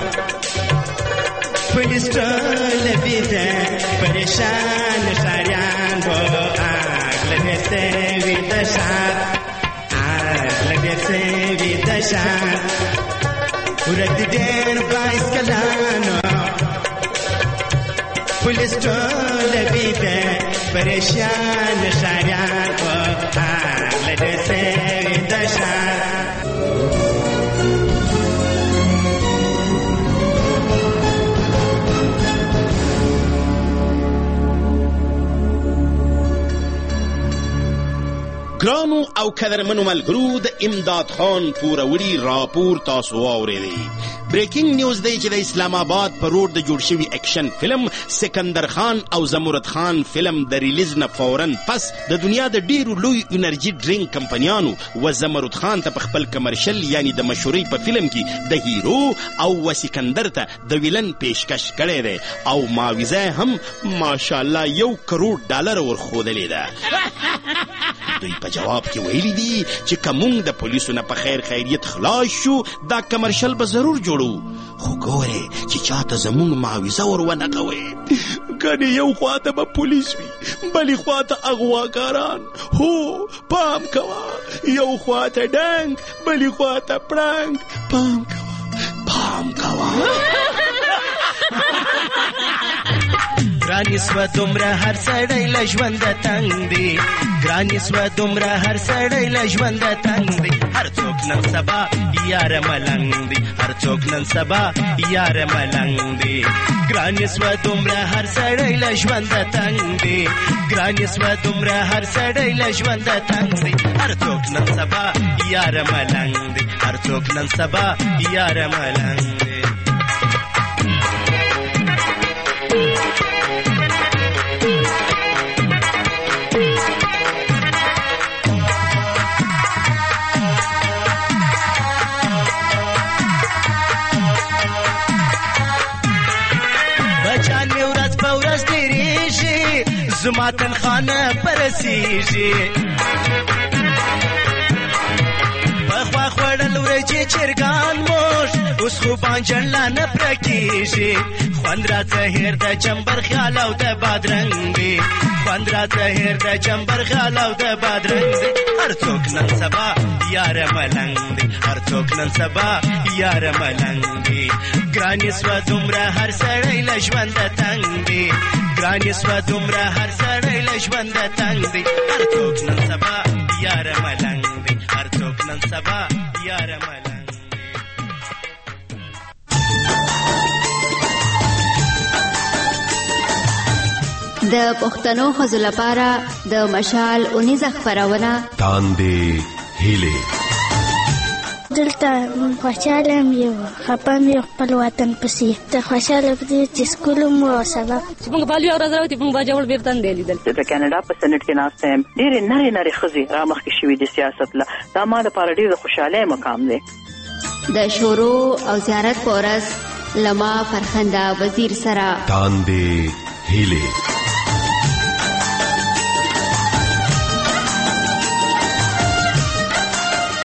پولیسټرول بيده پریشان شاریان بو لګر سوي د شار لګر سوي د شار ورک دي ډېر بایسکلانو پولیسټرول بيده پریشان شاریان بو لګر سوي د شار. ګرانو او قدرمنو ملګرو، د امداد خان پوروړي راپور تاسو واورېدی. بریکینګ نیوز دی چې د اسلام آباد په روډ د جوړ شوي اکشن فلم سکندر خان او زمرد خان فلم د ریلیز نه فوراً پس د دنیا د ډیرو لوی انرژي ډرینک کمپنیانو و زمرد خان ته په خپل کمرشل یعنی د مشهورۍ په فلم کې د هیرو او و سکندر ته د ویلن پیشکش کړی دی او معاوضه هم ماشاءالله $1 کروڑ ورښودلې ده. دوی په جواب کې ویلي دي چې که موږ د پولیسو نه په خیر خیریت خلاص شو دا کمرشل به ضرور جوړو، خو ګورې چې چاته زموږ معاوضه ور ونه کوئ. کنې یو خواته به پولیس وي بلې خواته اغواګاران، هو پام کوه، یو خواته ډنګ بلې خواته پړنګ، پام کوه. ګرانې سوه دومره هر سړی له ژونده تنګ دی، ګرانې سوه دومره هر سړی له ژونده تنګ دی. هر څوک نن سبا یاره ملنګ دی، هر څوک نن سبا یاره ملنګ دی. ګرانې سوه دومره هر سړی له ژونده تنګ دی، ګرانې سوه دومره هر سړی له ژونده تنګ دی. هر څوک نن سبا یاره ملنګ دی، هر څوک نن سبا یاره ملنګ دی. وطن خانه پرسیږي پخوا خوړل ورجې چرګان موش اوس خو بانجڼ لا نه پوره کېږي خوند راته هېر د چمبر خیال او د بادرنګ دی خوند راته هېر د چمبر خیال او د بادرنګ دی هر څوک نن سبا یاره ملنګ دی هر څوک نن سبا یاره ملنګ دی ګرانې سوه دومره هر سړی له ژونده تنګ دی ګرانې سوه دومره هر سړی له ژونده تنګ دی هر څوک نن سبا یاره ملنګ دی هر څوک نن سبا یاره ملنګ د پښتنو ښځو لپاره د مشال اونیزه خپرونه تاندې هیلې دلته خوشحاله یم یو خفه م یو خپل وطن پسې ته خوشحاله په دې چې سکول مو او سبق چې موږ بالي او ورځ راوتي موږ به جوړ بیرته دی لیدل د کاناډا په سنټ کې ناسته یم ډېرې نرۍ ښځې رامخکې شوي د سیاست له دا ما لپاره ډېر د خوشحالۍ مقام دی د شورو او زیارت په ورځ له ما فرخنده وزیر سره تاندې هیلې